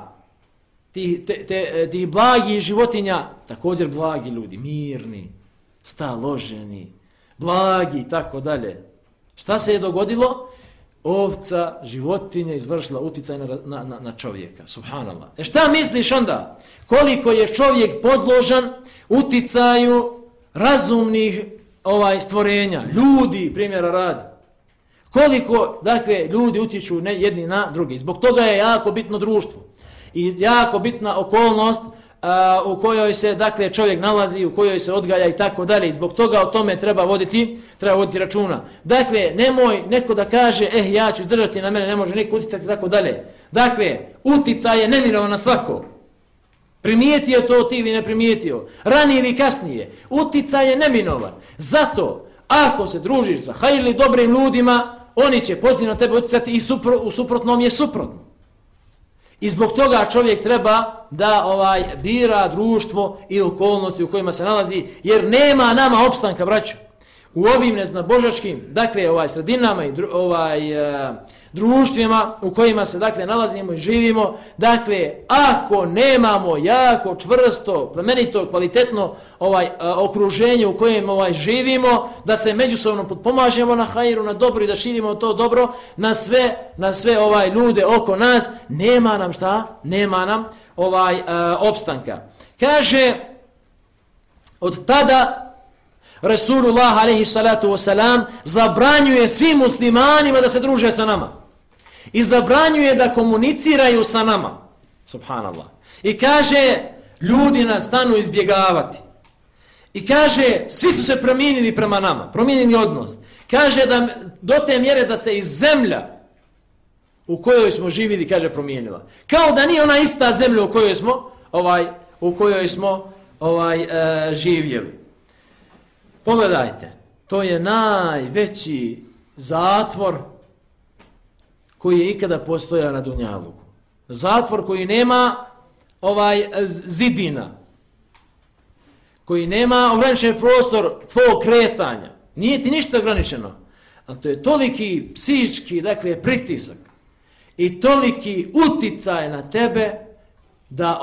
tih blagih životinja, također blagi ljudi, mirni, staloženi, blagi i tako dalje. Šta se je dogodilo? Ovca, životinja izvršila uticaj na čovjeka. Subhanallah. Šta misliš onda? Koliko je čovjek podložan uticaju razumnih stvorenja, ljudi, primjera radi. Koliko, dakle, ljudi utiču jedni na drugi. Zbog toga je jako bitno društvo i jako bitna okolnost u kojoj se, dakle, čovjek nalazi, u kojoj se odgaja i tako dalje. I zbog toga o tome treba voditi računa. Dakle, nemoj neko da kaže, ja ću izdržati, na mene ne može niko uticati i tako dalje. Dakle, uticaj je neminovan na svako. Primijetio to ti ili ne primijetio, ranije ili kasnije. Uticaj je neminovan. Zato, ako se družiš sa hajli dobrim ljudima, oni će pozitivno na tebe uticati i u suprotnom je suprotno. I zbog toga čovjek treba da bira društvo i okolnosti u kojima se nalazi, jer nema nama opstanka, braćo. U ovim neznabožačkim, dakle, sredinama i društvima u kojima se, dakle, nalazimo i živimo, dakle, ako nemamo jako čvrsto, plemenito, kvalitetno okruženje u kojem živimo, da se međusobno potpomažemo na hajru, na dobro i da širimo to dobro na sve ljude oko nas, nema nam šta? Nema nam opstanka. Kaže, od tada Rasulullah alejhi salatu wasalam zabranjuje svim muslimanima da se druže sa nama. I zabranjuje da komuniciraju sa nama. Subhanallah. I kaže, ljudi nas stanu izbjegavati. I kaže, svi su se promijenili prema nama. Promijenili odnos. Kaže da do te mjere da se i zemlja u kojoj smo živjeli, kaže, promijenila. Kao da nije ona ista zemlja u kojoj smo živjeli. Pogledajte, to je najveći zatvor koji je ikada postojao na Dunjaluku. Zatvor koji nema zidina, koji nema ograničen prostor tvojeg kretanja. Nije ti ništa ograničeno. Ali to je toliki psihički, dakle, pritisak i toliki uticaj na tebe da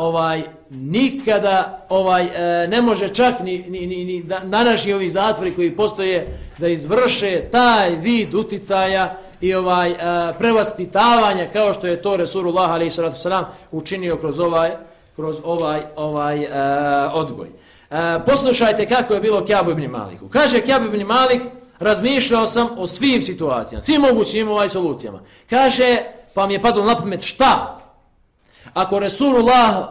nikada ne može čak ni današnji ovi zatvori koji postoje da izvrše taj vid uticaja i prevaspitavanja kao što je to Rasulullah alejhi salatu vesselam učinio kroz ovaj odgoj. Poslušajte kako je bilo Kjabu ibn Maliku. Kaže Kjab ibn Malik, razmišljao sam o svim situacijama, svim mogućim solucijama. Kaže, pa mi je padalo na pamet šta? Ako Rasulullah,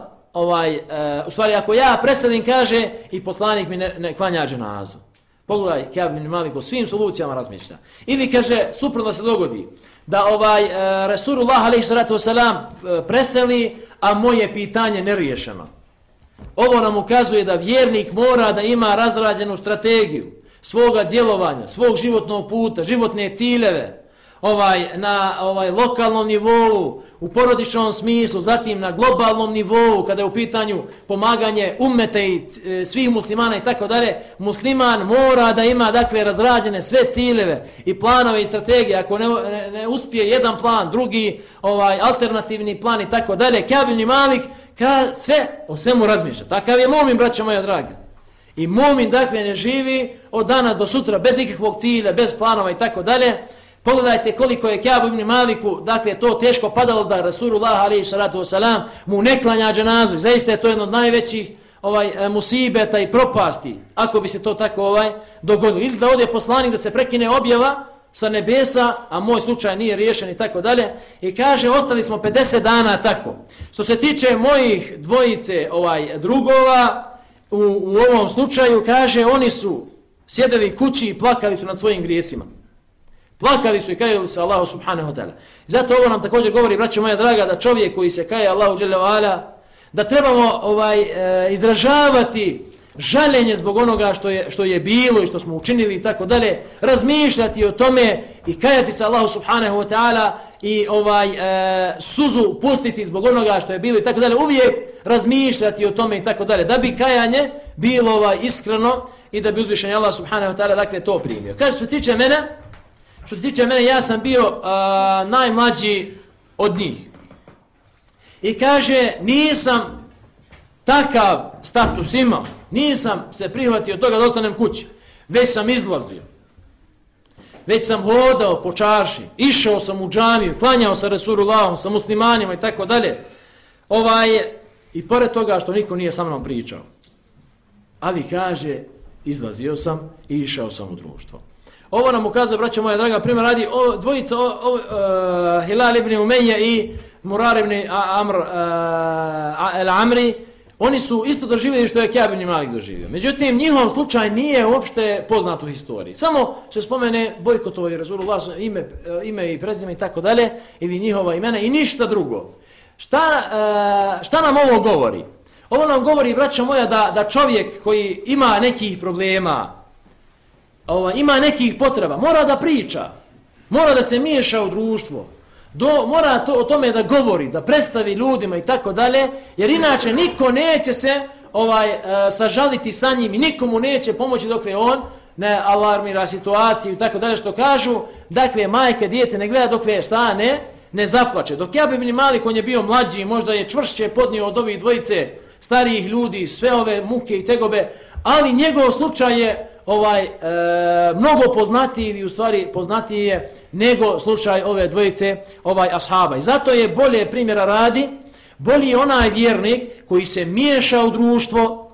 u stvari ako ja preselim, kaže, i poslanik mi ne klanja dženazu. Pogledaj, Kjab ibn Malik o svim solucijama razmišlja. Ili kaže, suprotno se dogodi, da Rasulullah alejhi salatu vesselam preseli, a moje pitanje neriješeno. Ovo nam ukazuje da vjernik mora da ima razrađenu strategiju. svoga djelovanja, svog životnog puta, životne ciljeve, na lokalnom nivou, u porodičnom smislu, zatim na globalnom nivou, kada je u pitanju pomaganje ummeta i svih muslimana i tako dalje, musliman mora da ima, dakle, razrađene sve ciljeve i planove i strategije. Ako ne uspije jedan plan, drugi alternativni plan i tako dalje, Ka'b ibn Malik sve o svemu razmišlja. Takav je mu'min, braća moja draga. I mu'min, dakle, ne živi od dana do sutra bez ikakvog cilja, bez planova i tako dalje. Pogledajte koliko je Ka'b ibn Maliku, dakle, to teško padalo da Rasulullah alejhi salatu vesselam mu ne klanja dženazu. Zaista je to jedno od najvećih musibeta i propasti, ako bi se to tako dogodilo. Ili da ode poslanik, da se prekine objava sa nebesa, a moj slučaj nije riješen i tako dalje. I kaže, ostali smo 50 dana tako. Što se tiče mojih dvojice drugova, u ovom slučaju, kaže, oni su sjedeli kući i plakali su nad svojim grijesima. Plakali su i kajali se Allahu subhanahu wa ta'ala. Zato ovo nam također govori, braćo moja draga, da čovjek koji se kaje Allahu dželle ve ala, da trebamo izražavati žaljenje zbog onoga što je bilo i što smo učinili i tako dalje, razmišljati o tome i kajati se Allahu subhanahu wa ta'ala i suzu pustiti zbog onoga što je bilo i tako dalje, uvijek razmišljati o tome i tako dalje, da bi kajanje bilo iskreno i da bi uzvišeni Allah subhanahu wa ta'ala, dakle, to primio. Kaže, što se tiče mene, ja sam bio najmlađi od njih. I kaže, nisam takav status imao, nisam se prihvatio toga da ostanem kući, već sam izlazio. Već sam hodao po čarši, išao sam u džamiju, klanjao sa Resulullahom, sa muslimanima i tako dalje. I pored toga što niko nije sa mnom pričao. Ali kaže, izlazio sam i išao sam u društvo. Ovo nam ukazuje, braćo moja draga, primjer radi dvojica Hilal ibn Umayya i Murar ibn Amr al-Amri. Oni su isto doživjeli što je Ka'b ibn Malik doživio. Međutim, njihov slučaj nije uopšte poznat u historiji. Samo se spomene bojkotovao Rasulullah ime i prezime i tako dalje, ili njihova imena i ništa drugo. Šta nam ovo govori? Ovo nam govori, braćo moja, da čovjek koji ima nekih problema, ima nekih potreba, mora da priča, mora da se miješa u društvo, mora o tome da govori, da predstavi ljudima i tako dalje, jer inače niko neće se sažaliti sa njim i nikomu neće pomoći dokle on ne alarmira situaciju i tako dalje, što kažu, dakle, majke dijete ne gleda dokle ne zaplače. Dok Ka'b ibn Malik, on je bio mlađi, možda je čvršće podnio od ovih dvojice starijih ljudi, sve ove muke i tegobe, ali njegov slučaj je mnogo poznatiji, ili u stvari poznatiji je nego slučaj ove dvojice ashaba. I zato je bolje, primjera radi, bolji je onaj vjernik koji se miješa u društvo,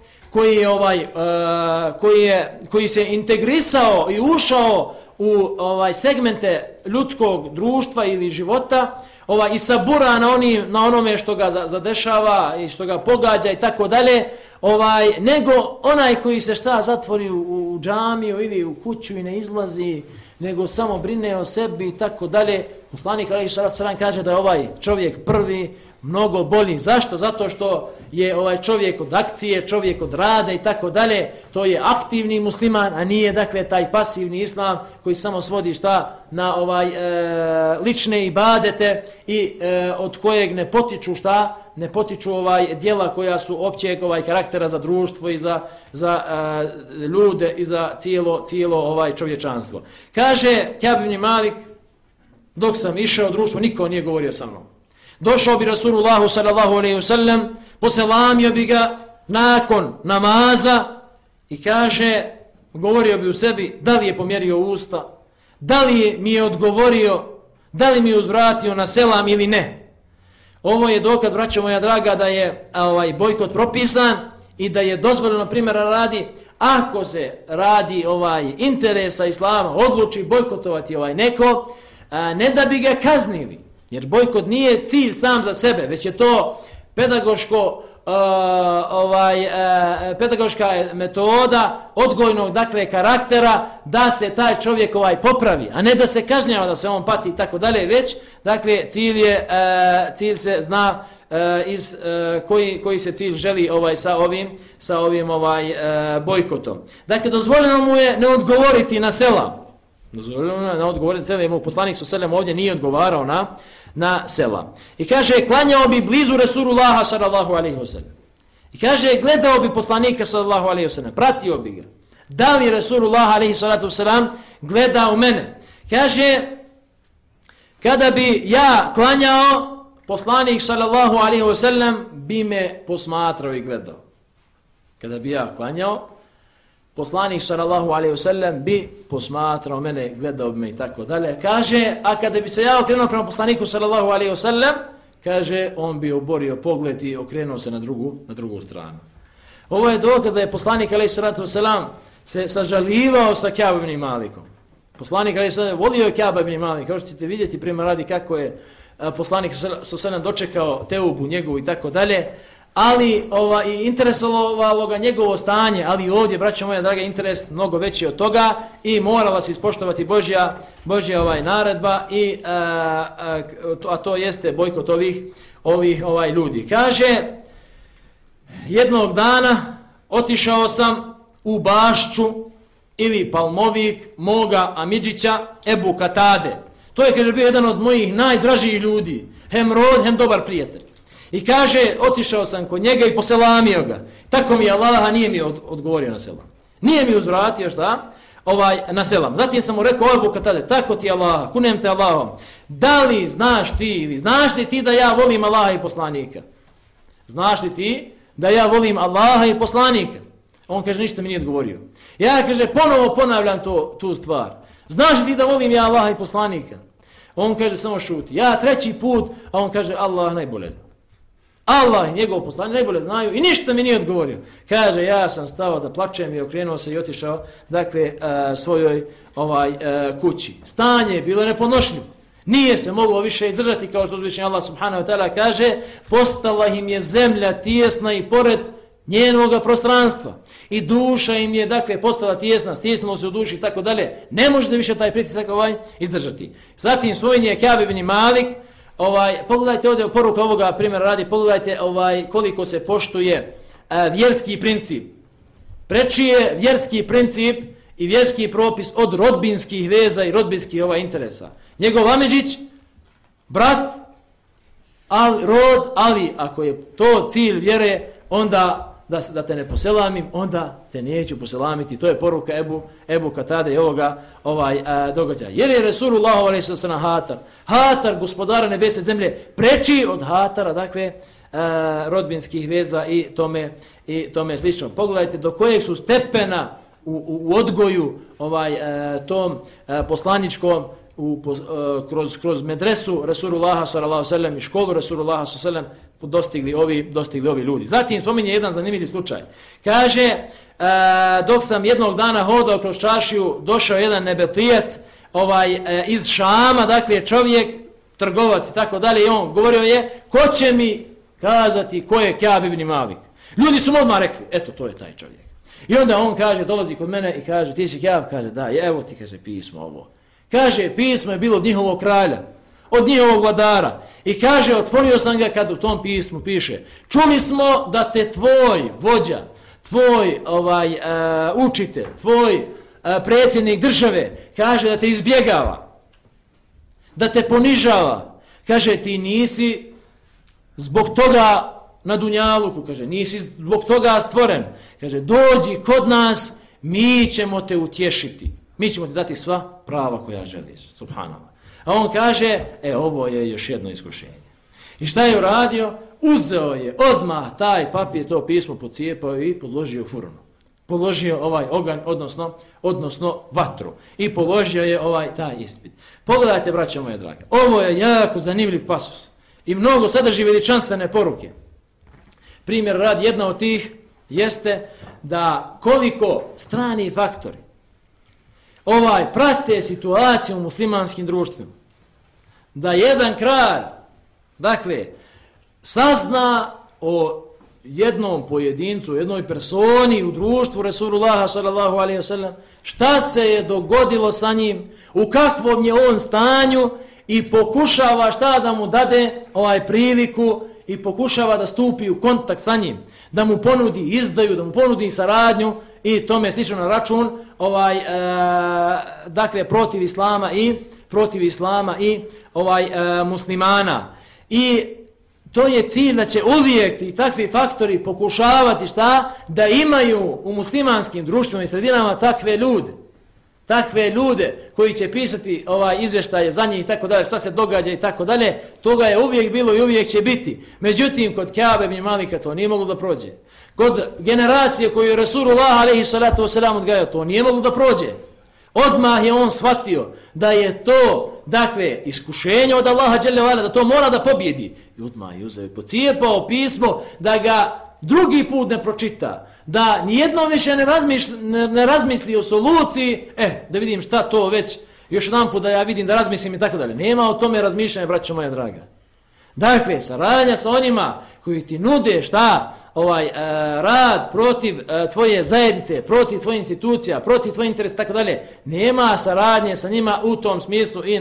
koji se integrisao i ušao u segmente ljudskog društva ili života, i sabura na onome što ga zadešava i što ga pogađa i tako dalje, nego onaj koji se zatvori u džamiju ili u kuću i ne izlazi, nego samo brine o sebi i tako dalje. Poslanik alejhi salatu vesselam kaže da je ovaj čovjek prvi mnogo bolji. Zašto? Zato što je ovaj čovjek od akcije, čovjek od rada i tako dalje. To je aktivni musliman, a nije, dakle, taj pasivni islam koji samo svodi na lične ibadete i od kojeg ne potiču ne potiču djela koja su općeg karaktera za društvo i za ljude i za cijelo čovječanstvo. Kaže Ka'b ibn Malik, dok sam išao u društvo, niko nije govorio sa mnom. Došao bi Rasulullahu sallallahu alejhi ve sellem, poselamio bi ga nakon namaza i kaže, govorio bi u sebi, da li je pomjerio usta, da li mi je odgovorio, da li mi je uzvratio na selam ili ne. Ovo je dokaz, braćo moja draga, da je bojkot propisan i da je dozvoljeno, primjera radi, ako se radi interesa islama, odluči bojkotovati neko, ne da bi ga kaznili, jer bojkot nije cilj sam za sebe, već je to pedagoško pedagoška metoda odgojnog, dakle, karaktera da se taj čovjek popravi, a ne da se kažnjava, da se on pati i tako dalje, već, dakle, cilj se zna koji se cilj želi sa ovim bojkotom. Dakle, dozvoljeno mu je ne odgovoriti na selam. Dozvoljeno je ne odgovoriti na selam, jer poslanik s.a.v. ovdje nije odgovarao na selam. I kaže, klanjao bi blizu Resulullaha sallallahu alejhi ve sellem. I kaže, gledao bi poslanika sallallahu alejhi ve sellem, pratio bi ga. Da li Resulullah alejhi salatu vesselam gleda u mene? Kaže, kada bi ja klanjao, poslanik sallallahu alejhi ve sellem bi me posmatrao i gledao. Kada bi ja klanjao, poslanik sallallahu alejhi ve sellem bi posmatrao mene, gledao bi me i tako dalje. Kaže, a kada bi se ja okrenuo prema poslaniku sallallahu alejhi ve sellem, kaže, on bi oborio pogled i okrenuo se na drugu stranu. Ovo je dokaz da je poslanik alejhi salatu vesselam se sažalivao sa Ka'b ibn Malikom. Poslanik alejhi salatu volio je Ka'ba ibn Malika. Kao što ćete vidjeti, primjer radi kako je poslanik sallallahu dočekao Teubu njegovu i tako dalje. Ali interesovalo ga njegovo stanje, ali ovdje, braćo moja draga, interes mnogo veći od toga i morala se ispoštovati Božja naredba, a to jeste bojkot ovih ljudi. Kaže, jednog dana otišao sam u bašću ili palmovik moga amidžića Ebu Katade. To je, kaže, bio jedan od mojih najdražijih ljudi, hem rod, hem dobar prijatelj. I kaže, otišao sam kod njega i poselamio ga. Tako mi Allah nije mi odgovorio na selam. Nije mi uzvratio na selam. Zatim sam mu rekao, Ebu Katade, tako ti Allah, kunem te Allahom. Da li znaš li ti da ja volim Allaha i poslanika? Znaš li ti da ja volim Allaha i poslanika? On kaže, ništa mi nije odgovorio. Ja, kaže, ponovo ponavljam tu stvar. Znaš li ti da volim ja Allaha i poslanika? On kaže, samo šuti. Ja treći put, a on kaže, Allah najbolje zna. Allah i njegov poslanik najbolje znaju i ništa mi nije odgovorio. Kaže, ja sam stao da plačem i okrenuo se i otišao, dakle, svojoj kući. Stanje je bilo nepodnošljivo. Nije se moglo više izdržati, kao što uzvišeni Allah subhanahu wa ta'ala kaže, postala im je zemlja tijesna i pored njenoga prostranstva. I duša im je, dakle, postala tijesna, stisnulo se u duši i tako dalje. Ne može se više taj pritisak izdržati. Zatim spominje Ka'b ibn Malik. Pogledajte ovdje poruka ovoga primjera radi, pogledajte koliko se poštuje vjerski princip. Preči je vjerski princip i vjerski propis od rodbinskih veza i rodbinskih interesa. Njegov amidžić, brat, rod, ali ako je to cilj vjere, onda da te ne poselamim, onda te neću poselamiti. To je poruka Ebu Katade i ovoga događaja. Jer je Resulullah a.s. Hatar, gospodara nebesa i zemlje, preči od hatara, dakle, rodbinskih veza i tome slično. Pogledajte do kojeg su stepena u odgoju tom poslaničkom kroz medresu Resulullaha s.a.v. i školu Resulullaha s.a.v. dostigli ovi ljudi. Zatim spominje jedan zanimljiv slučaj. Kaže, dok sam jednog dana hodao kroz čašiju, došao jedan nebetijac iz Šama, dakle čovjek, trgovac i tako dalje, i on govorio je, ko će mi kazati ko je Ka'b ibn Malik? Ljudi su mu odmah rekli, eto, to je taj čovjek. I onda on kaže, dolazi kod mene i kaže, ti si Ka'b? Kaže, da, evo ti, kaže, pismo ovo. Kaže, pismo je bilo od njihovog kralja, od njihovog vladara. I kaže, otvorio sam ga kad u tom pismu piše, čuli smo da te tvoj vođa, tvoj učitelj, tvoj predsjednik države, kaže da te izbjegava, da te ponižava. Kaže, ti nisi zbog toga na dunjaluku, kaže, nisi zbog toga stvoren. Kaže, dođi kod nas, mi ćemo te utješiti. Mi ćemo ti dati sva prava koja želiš. Subhanallah. A on kaže, ovo je još jedno iskušenje. I šta je uradio? Uzeo je odmah taj papir, to pismo pocijepao i podložio furnu. Položio oganj, odnosno vatru. I položio je taj ispit. Pogledajte, braćo moje drage. Ovo je jako zanimljiv pasus. I mnogo sadrži veličanstvene poruke. Primjer radi, jedna od tih jeste da koliko strani faktori prate situaciju u muslimanskim društvima. Da jedan kralj, dakle, sazna o jednom pojedincu, jednoj personi u društvu Resulullaha sallallahu alejhi ve sellem, šta se je dogodilo sa njim, u kakvom je on stanju i pokušava šta da mu dade priliku i pokušava da stupi u kontakt sa njim, da mu ponudi izdaju, da mu ponudi saradnju i tome slično na račun dakle protiv islama i muslimana. I to je cilj da će uvijek i takvi faktori pokušavati šta? Da imaju u muslimanskim društvima i sredinama takve ljude koji će pisati izvještaje za njih i tako dalje, šta se događa i tako dalje. Toga je uvijek bilo i uvijek će biti. Međutim, kod Ka'be ibn Malika to nije moglo da prođe. Kod generacije koju je Rasulullah alejhi salatu vesselam odgajao, to nije moglo da prođe. Odmah je on shvatio da je to, dakle, iskušenje od Allaha dželle ve ala, da to mora da pobjedi. I odmah je uzeo i pocijepao pismo da ga drugi put ne pročita, da nijednom više ne razmisli o soluciji, da vidim šta to već, još jedan put da ja vidim, da razmislim i tako dalje. Nema o tome razmišljanja, braćo moja draga. Dakle, saradnja sa onima koji ti nude šta? Rad protiv tvoje zajednice, protiv tvoje institucija, protiv tvoje interesa i tako dalje. Nema saradnje sa njima u tom smislu i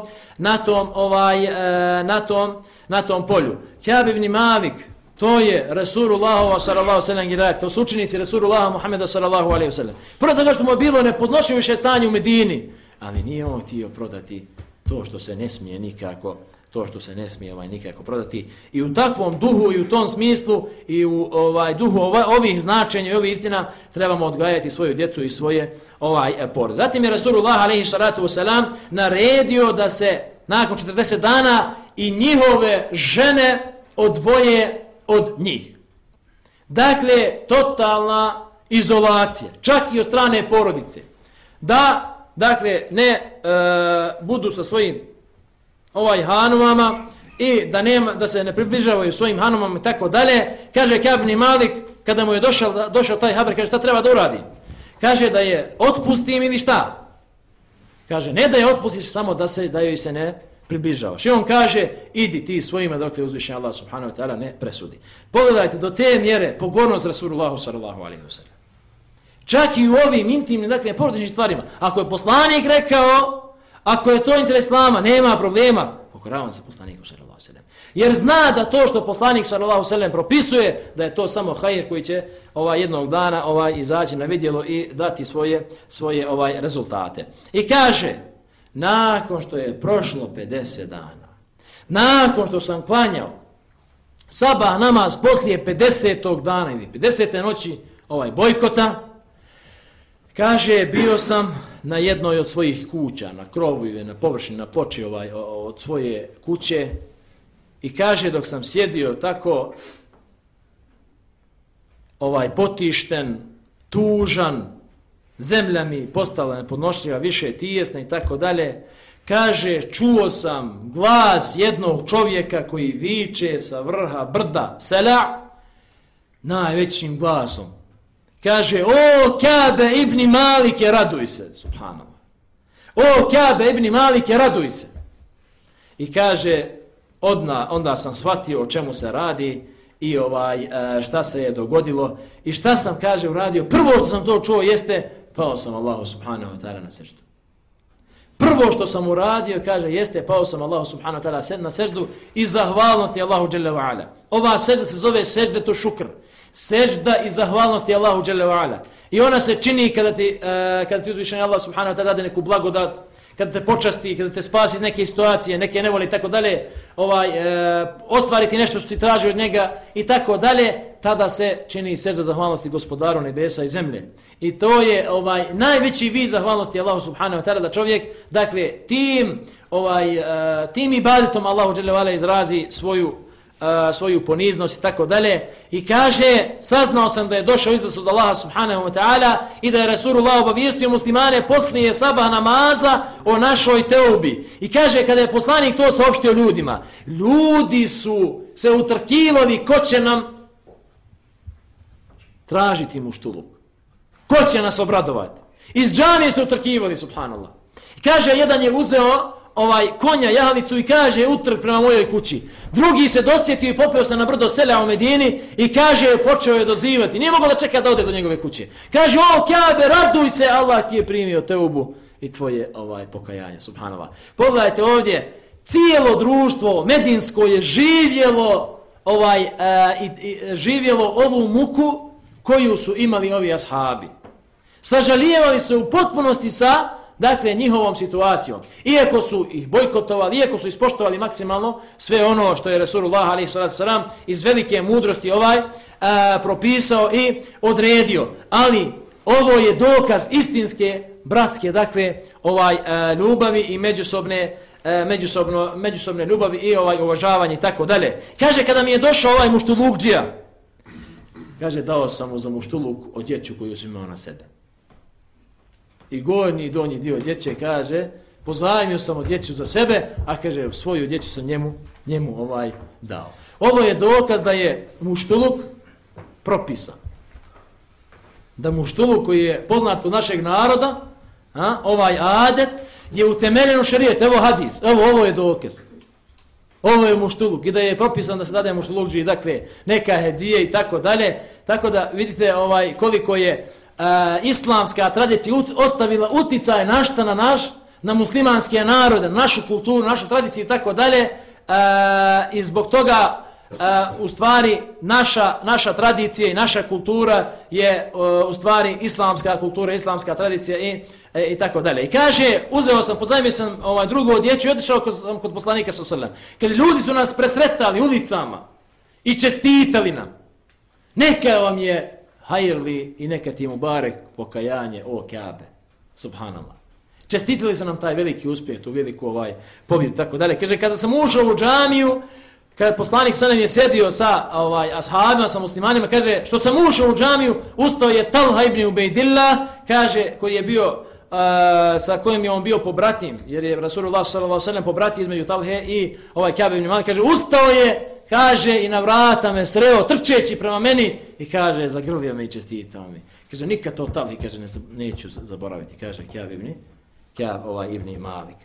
na tom polju. Ka'b ibn Malik, to je Rasulullah sallallahu alejhi ve sellem girak, to su učenici Rasulullah Muhameda sallallahu alejhi ve sellem. Prvo toga što mu je bilo nepodnošljivo više stanje u Medini, ali nije on htio prodati to što se ne smije nikako, nikako prodati. I u takvom duhu i u tom smislu i u duhu ovih značenja i ovih istina trebamo odgajati svoju djecu i svoje porode. Zatim je Rasulullah alejhi salatu vesselam naredio da se nakon 40 dana i njihove žene odvoje od njih. Dakle, totalna izolacija, čak i od strane porodice. Da, dakle, ne budu sa svojim hanumama i da se ne približavaju svojim hanumama i tako dalje. Kaže Ka'b ibn Malik, kada mu je došao taj haber, kaže šta treba da uradi? Kaže da je otpustim ili šta? Kaže ne da je otpustiš, samo da joj se ne približavaš. I on kaže, idi ti svojima dok te uzvišen Allah subhanahu wa ta'ala ne presudi. Pogledajte do te mjere pokornost Rasulullahu sallallahu alejhi ve sellem. Čak i u ovim intimnim, dakle, porodičnim stvarima. Ako je poslanik rekao, ako je to interes islama, nema problema, pokoravam se poslaniku sallallahu alejhi ve sellem. Jer zna da to što poslanik sallallahu alejhi ve sellem propisuje, da je to samo hajr koji će jednog dana izaći na vidjelo i dati svoje rezultate. I kaže, nakon što je prošlo 50 dana, nakon što sam klanjao sabah namaz poslije 50. dana ili 50. noći bojkota, kaže, bio sam na jednoj od svojih kuća, na krovu ili na površini, na ploči od svoje kuće i kaže, dok sam sjedio tako potišten, tužan, zemlja mi postala nepodnošljiva, više tijesna i tako dalje, kaže, čuo sam glas jednog čovjeka koji viče sa vrha brda Sela najvećim glasom. Kaže, o Ka'be ibn Malike, raduj se, subhanallah. O Ka'be ibn Malike, raduj se. I kaže, onda sam shvatio o čemu se radi i šta se je dogodilo i šta sam, kaže, uradio. Prvo što sam to čuo jeste, pao sam Allahu subhanahu wa ta'ala na seždu. Prvo što sam uradio, kaže, jeste, pao sam Allahu subhanahu wa ta'ala na seždu i zahvalnosti Allahu dželle ve ala. Ova sežda se zove seždetu šukr. Sežda i zahvalnosti Allahu dželle ve ala. I ona se čini kada ti uzvišeni Allah subhanahu wa ta'ala dade neku blagodat, kada te počasti, kada te spasi iz neke situacije, neke nevoli i tako dalje, ostvariti nešto što ti traži od njega i tako dalje, tada se čini sežda zahvalnosti gospodaru nebesa i zemlje. I to je najveći vid zahvalnosti Allahu subhanahu wa ta'ala, da čovjek, dakle, tim ibadetom Allahu dželle ve ala izrazi svoju poniznost i tako dalje. I kaže, saznao sam da je došao izlaz od Allaha subhanahu wa ta'ala i da je Rasulullah obavijestio muslimane poslije sabah namaza o našoj teubi. I kaže, kada je poslanik to saopštio ljudima, ljudi su se utrkivali ko će nam tražiti muštuluk. Ko će nas obradovati? Iz džamije se utrkivali, subhanallah. I kaže, jedan je uzeo konja, jahalicu i kaže utrk prema mojoj kući. Drugi se dosjetio i popeo se na brdo sela u Medini i kaže, počeo je dozivati. Nije mogao da čeka da ode do njegove kuće. Kaže, o Kjabe, raduj se, Allah ti je primio teubu i tvoje pokajanje, subhanallah. Pogledajte ovdje, cijelo društvo medinsko je živjelo živjelo ovu muku koju su imali ovi ashabi. Sažalijevali su u potpunosti sa njihovom situacijom. Iako su ih bojkotovali, iako su ispoštovali maksimalno sve ono što je Resulullah a.s. iz velike mudrosti propisao i odredio. Ali ovo je dokaz istinske bratske ljubavi i međusobne ljubavi i uvažavanje i tako dalje. Kaže, kada mi je došao ovaj muštulukđija, kaže, dao sam mu za muštuluk odjeću koju sam imao na sebe. I gornji i donji dio djeće, kaže, pozajmio sam odjeću za sebe, a kaže, svoju odjeću sam njemu dao. Ovo je dokaz da je muštuluk propisan. Da muštuluk koji je poznat kod našeg naroda, ovaj adet, je utemeljen u šerijetu. Evo hadis, ovo je dokaz. Ovo je muštuluk i da je propisan da se dade muštulukđi, neka hedije i tako dalje. Tako da vidite koliko je islamska tradicija ostavila uticaj na muslimanske narode, na našu kulturu, našu tradiciju i tako dalje. I zbog toga u stvari naša tradicija i naša kultura je u stvari islamska kultura, islamska tradicija i tako dalje. I kaže, pozajmio sam drugu odjeću i otišao sam kod poslanika s.a.v. Kaže, ljudi su nas presretali ulicama i čestitali nam. Neka vam je hajrli i neka ti mubarek pokajanje o Kjabe. Subhanallah. Čestitali su nam taj veliki uspjeh, tu veliku pobjedu i tako dalje. Kaže, kada sam ušao u džamiju, kada poslanik s.a.v. je sjedio sa ashabima, sa muslimanima, kaže, što sam ušao u džamiju, ustao je Talha ibn Ubejdillah, kaže, koji je bio, sa kojim je on bio pobratim, jer je Rasulullah s.a.v. pobrati između Talhe i Kjabe ibn Malik, kaže, ustao je, kaže, i na vrata me sreo, trčeći prema meni, i kaže, zagrlio me i čestitao mi. Kaže, nikad to Talhi, kaže, neću zaboraviti, kaže, Kjabe ibn Malik.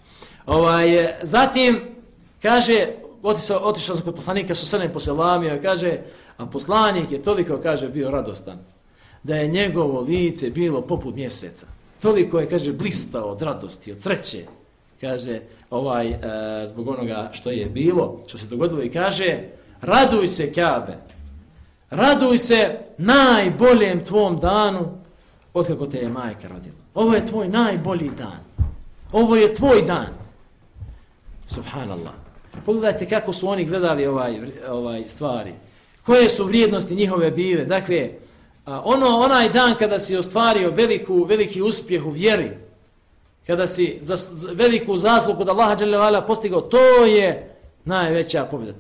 Zatim, kaže, otišao sam kod poslanika s.a.v. poselamio i kaže, a poslanik je toliko, kaže, bio radostan, da je njegovo lice bilo poput mjeseca. Toliko je, kaže, blistao od radosti, od sreće, kaže, zbog onoga što je bilo, što se dogodilo, i kaže, raduj se Kjabe, raduj se najboljem tvom danu otkako te je majka rodila. Ovo je tvoj najbolji dan. Ovo je tvoj dan. Subhanallah. Pogledajte kako su oni gledali stvari. Koje su vrijednosti njihove bile. Dakle, onaj dan kada si ostvario veliki uspjeh u vjeri, kada si veliku zaslugu od Allaha dželle ve ala postigao, to je najveća pobjeda.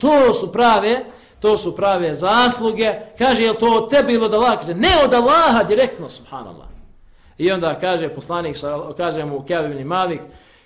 To su prave zasluge. Kaže, je li to od tebe ili od Allaha? Kaže, ne od Allaha direktno, subhanallah. I onda kaže poslanik, kaže mu Kjabe ibn Malik,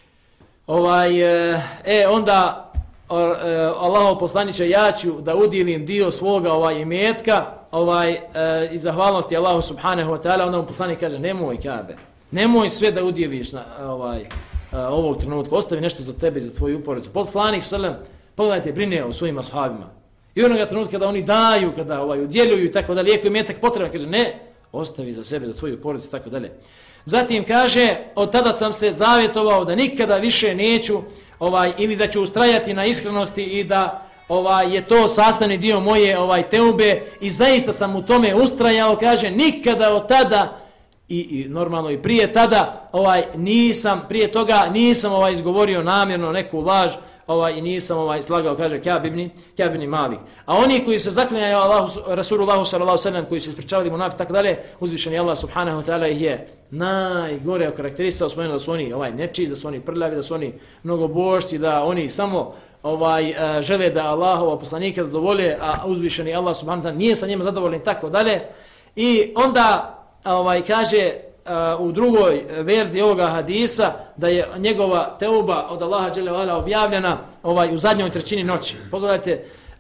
onda Allahov poslaniče, ja ću da udijelim dio svoga imetka i zahvalnosti Allahu subhanahu wa ta'ala. Onda mu poslanik kaže, nemoj Kjabe, nemoj sve da udjeliš ovog trenutka, ostavi nešto za tebe i za tvoju porodicu. Poslanik sallam, pogledajte, brine o svojim ashabima. I onoga trenutka kada oni daju, kada udjeljuju i tako dalje, iako im je tak potreban, kaže, ne, ostavi za sebe, za svoju porodicu i tako dalje. Zatim kaže, od tada sam se zavjetovao da nikada više neću ili da ću ustrajati na iskrenosti i da je to sastavni dio moje teube, i zaista sam u tome ustrajao, kaže, nikada od tada i normalno i prije tada prije toga nisam izgovorio namjerno neku laž i nisam slagao, kaže Kjabe ibn Malik. A oni koji se zaklinjaju Rasulullahu sallallahu alejhi ve sellem, koji se ispričavali munafik tako dalje, uzvišeni Allah subhanahu wa ta'ala ih je najgore okarakterisao, spomenuo da su oni nečiji, da su oni prljavi, da su oni mnogobožci, da oni samo žele da Allahova poslanika zadovolje, a uzvišeni Allah subhanahu wa ta'ala nije sa njima zadovoljen i tako dalje. I onda kaže u drugoj verziji ovoga hadisa da je njegova teuba od Allaha dželle ve ala objavljena u zadnjoj trećini noći. Pogledajte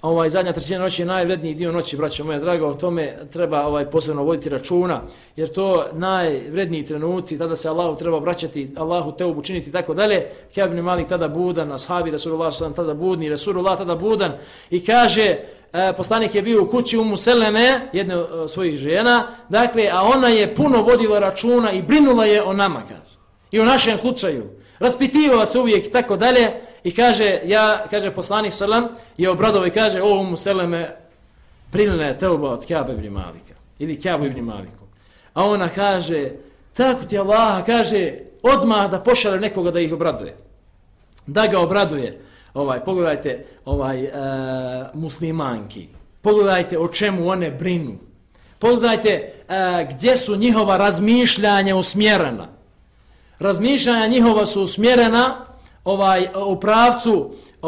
zadnja trećina noći je najvredniji dio noći, braćo moja draga, o tome treba posebno voditi računa, jer to najvredniji trenuci, tada se Allahu treba obraćati, Allahu teubu činiti i tako dalje. Ka'b ibn Malik tada budan, ashabi Rasulullah sallallahu tada budni, Rasulullah tada budan i kaže, poslanik je bio u kući Ummu Seleme, jedne od svojih žena, dakle, a ona je puno vodila računa i brinula je o nama, kaže, i o našem slučaju. Raspitivala se uvijek i tako dalje i kaže poslanik sallam je obradovao i kaže, o Ummu Seleme, primljena je teuba od Ka'ba ibn Malika ili Ka'bu ibn Maliku. A ona kaže, tako ti Allah, kaže, odmah da pošalje nekoga da ih obraduje. Da ga obraduje. Pogledajte muslimanki. Pogledajte o čemu one brinu. Pogledajte gdje su njihova razmišljanja usmjerena. Razmišljanja njihova su usmjerena u pravcu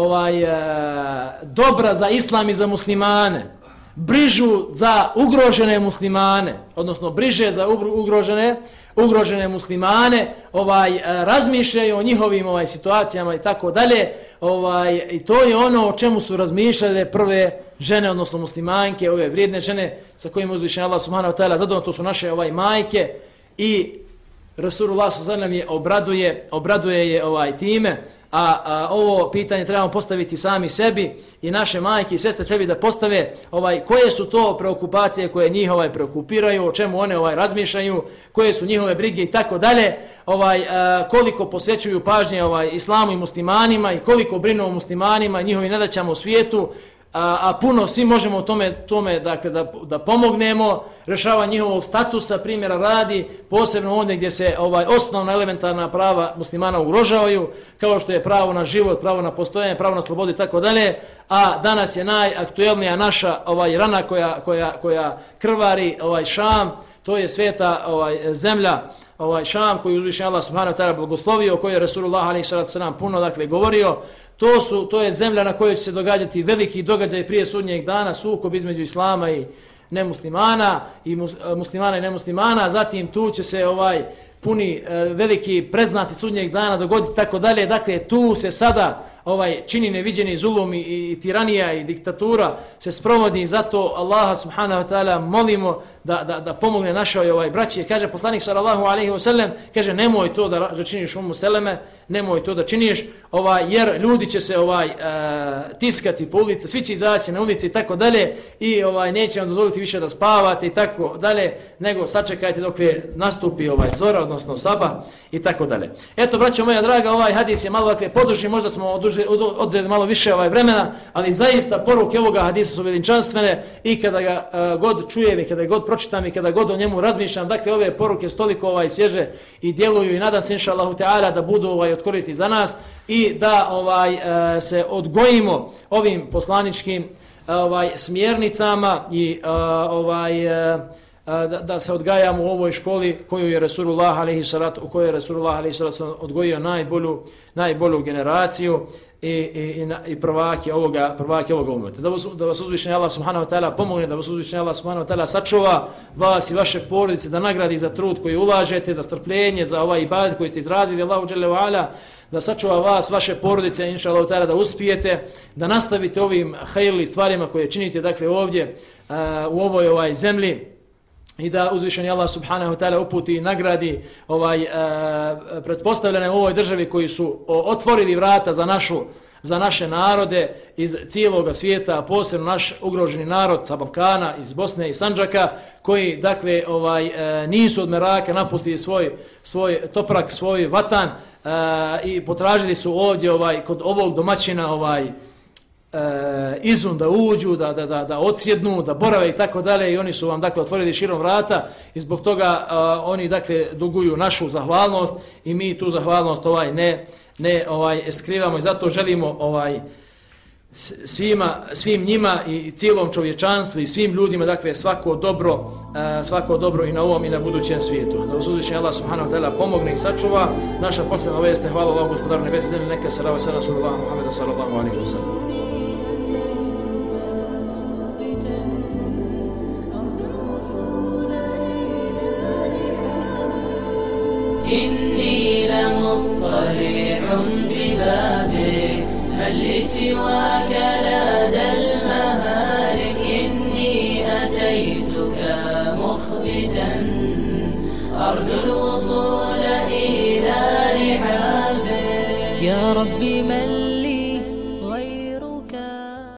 dobra za islam i za muslimane. Brižu za ugrožene muslimane, odnosno briže za ugrožene muslimane, razmišljaju o njihovim situacijama i tako dalje. I to je ono o čemu su razmišljale prve žene, odnosno muslimanke, ove vrijedne žene sa kojima uzvišen Allah subhanahu wa ta'ala zadovoljno, to su naše majke i Rasulullah sallallahu je obraduje je time, a ovo pitanje trebamo postaviti sami sebi i naše majke i sestre sebi da postave koje su to preokupacije koje njih preokupiraju, o čemu one razmišljaju, koje su njihove brige i tako dalje, koliko posvećuju pažnje islamu i muslimanima i koliko brinu o muslimanima i njihovim nedaćama u svijetu, a puno svi možemo tome dakle, da pomognemo, rješava njihovog statusa, primjera radi, posebno ondje gdje se osnovna elementarna prava muslimana ugrožavaju, kao što je pravo na život, pravo na postojanje, pravo na slobodu i tako dalje, a danas je najaktuelnija naša rana koja krvari Šam, to je sveta zemlja Šam koju uzvišen Allah subhanahu wa ta'ala blagoslovio, o kojoj je Rasulullah alejhi salatu vesselam puno dakle govorio. To je zemlja na kojoj će se događati veliki događaj prije sudnjeg dana, sukob između islama i nemuslimana i muslimana i nemuslimana, zatim tu će se puni veliki predznaci sudnjeg dana dogoditi tako dalje. Dakle, tu se sada čini neviđeni zulum i tiranija i diktatura se sprovodi, zato Allaha subhanahu wa ta'ala molimo da pomogne našoj braći. Kaže poslanik sallallahu alejhi ve sellem, kaže nemoj to da činiš Ummu Seleme, nemoj to da činiš, jer ljudi će se tiskati po ulici, svi će izaći na ulici i tako dalje i neće vam dozvoliti više da spavate i tako dalje, nego sačekajte dok nastupi zora, odnosno sabah i tako dalje. Eto, braćo moja draga, ovaj hadis je malo poduži, možda smo oduzeli malo više vremena, ali zaista poruke ovoga hadisa su veličanstvene i kada ga god čujem i kada ga god pročitam i kada god o njemu razmišljam, dakle ove poruke su toliko svježe i djeluju i nadam se inša Allahu ta'ala da budu od koristi za nas i da se odgojimo ovim poslaničkim smjernicama i da se odgajamo u ovoj školi koju je Rasulullah alejhi salatu odgojio najbolju generaciju i prvake ovoga ummeta. Da vas uzvišeni Allah subhanahu wa ta'ala pomogne, da vas uzvišeni Allah subhanahu wa ta'ala sačuva vas i vaše porodice, da nagradi za trud koji ulažete, za strpljenje, za ovaj ibadet koji ste izrazili Allahu dželle ve ala, da sačuva vas, vaše porodice, inša Allah ta'ala, da uspijete, da nastavite ovim hajrli stvarima koje činite, dakle ovdje u ovoj zemlji, i da uzvišeni Allah subhanahu wa ta'ala uputi i nagradi pretpostavljene u ovoj državi koji su otvorili vrata za naše narode iz cijeloga svijeta, posebno naš ugroženi narod sa Balkana, iz Bosne i Sandžaka, koji dakle nisu od meraka napustili svoj toprak, svoj vatan i potražili su ovdje kod ovog domaćina izum da uđu, da odsjednu, da borave i tako dalje, i oni su vam dakle otvorili širom vrata i zbog toga oni dakle duguju našu zahvalnost i mi tu zahvalnost ne skrivamo i zato želimo svim njima i cijelom čovječanstvu i svim ljudima dakle svako dobro i na ovom i na budućem svijetu. Da vas uzvišeni Allah subhanahu wa ta'ala pomogne i sačuva. Naša posljedna vijest je hvala Allahu gospodaru nebesa i zemlje, neka salava sana sallallahu Muhammeda sallallahu alejhi ve sellem. إني لمضطرع ببابك هل لسواك لدى الماء مخبتا أرجو الوصول إلى رحابه. يا ربي من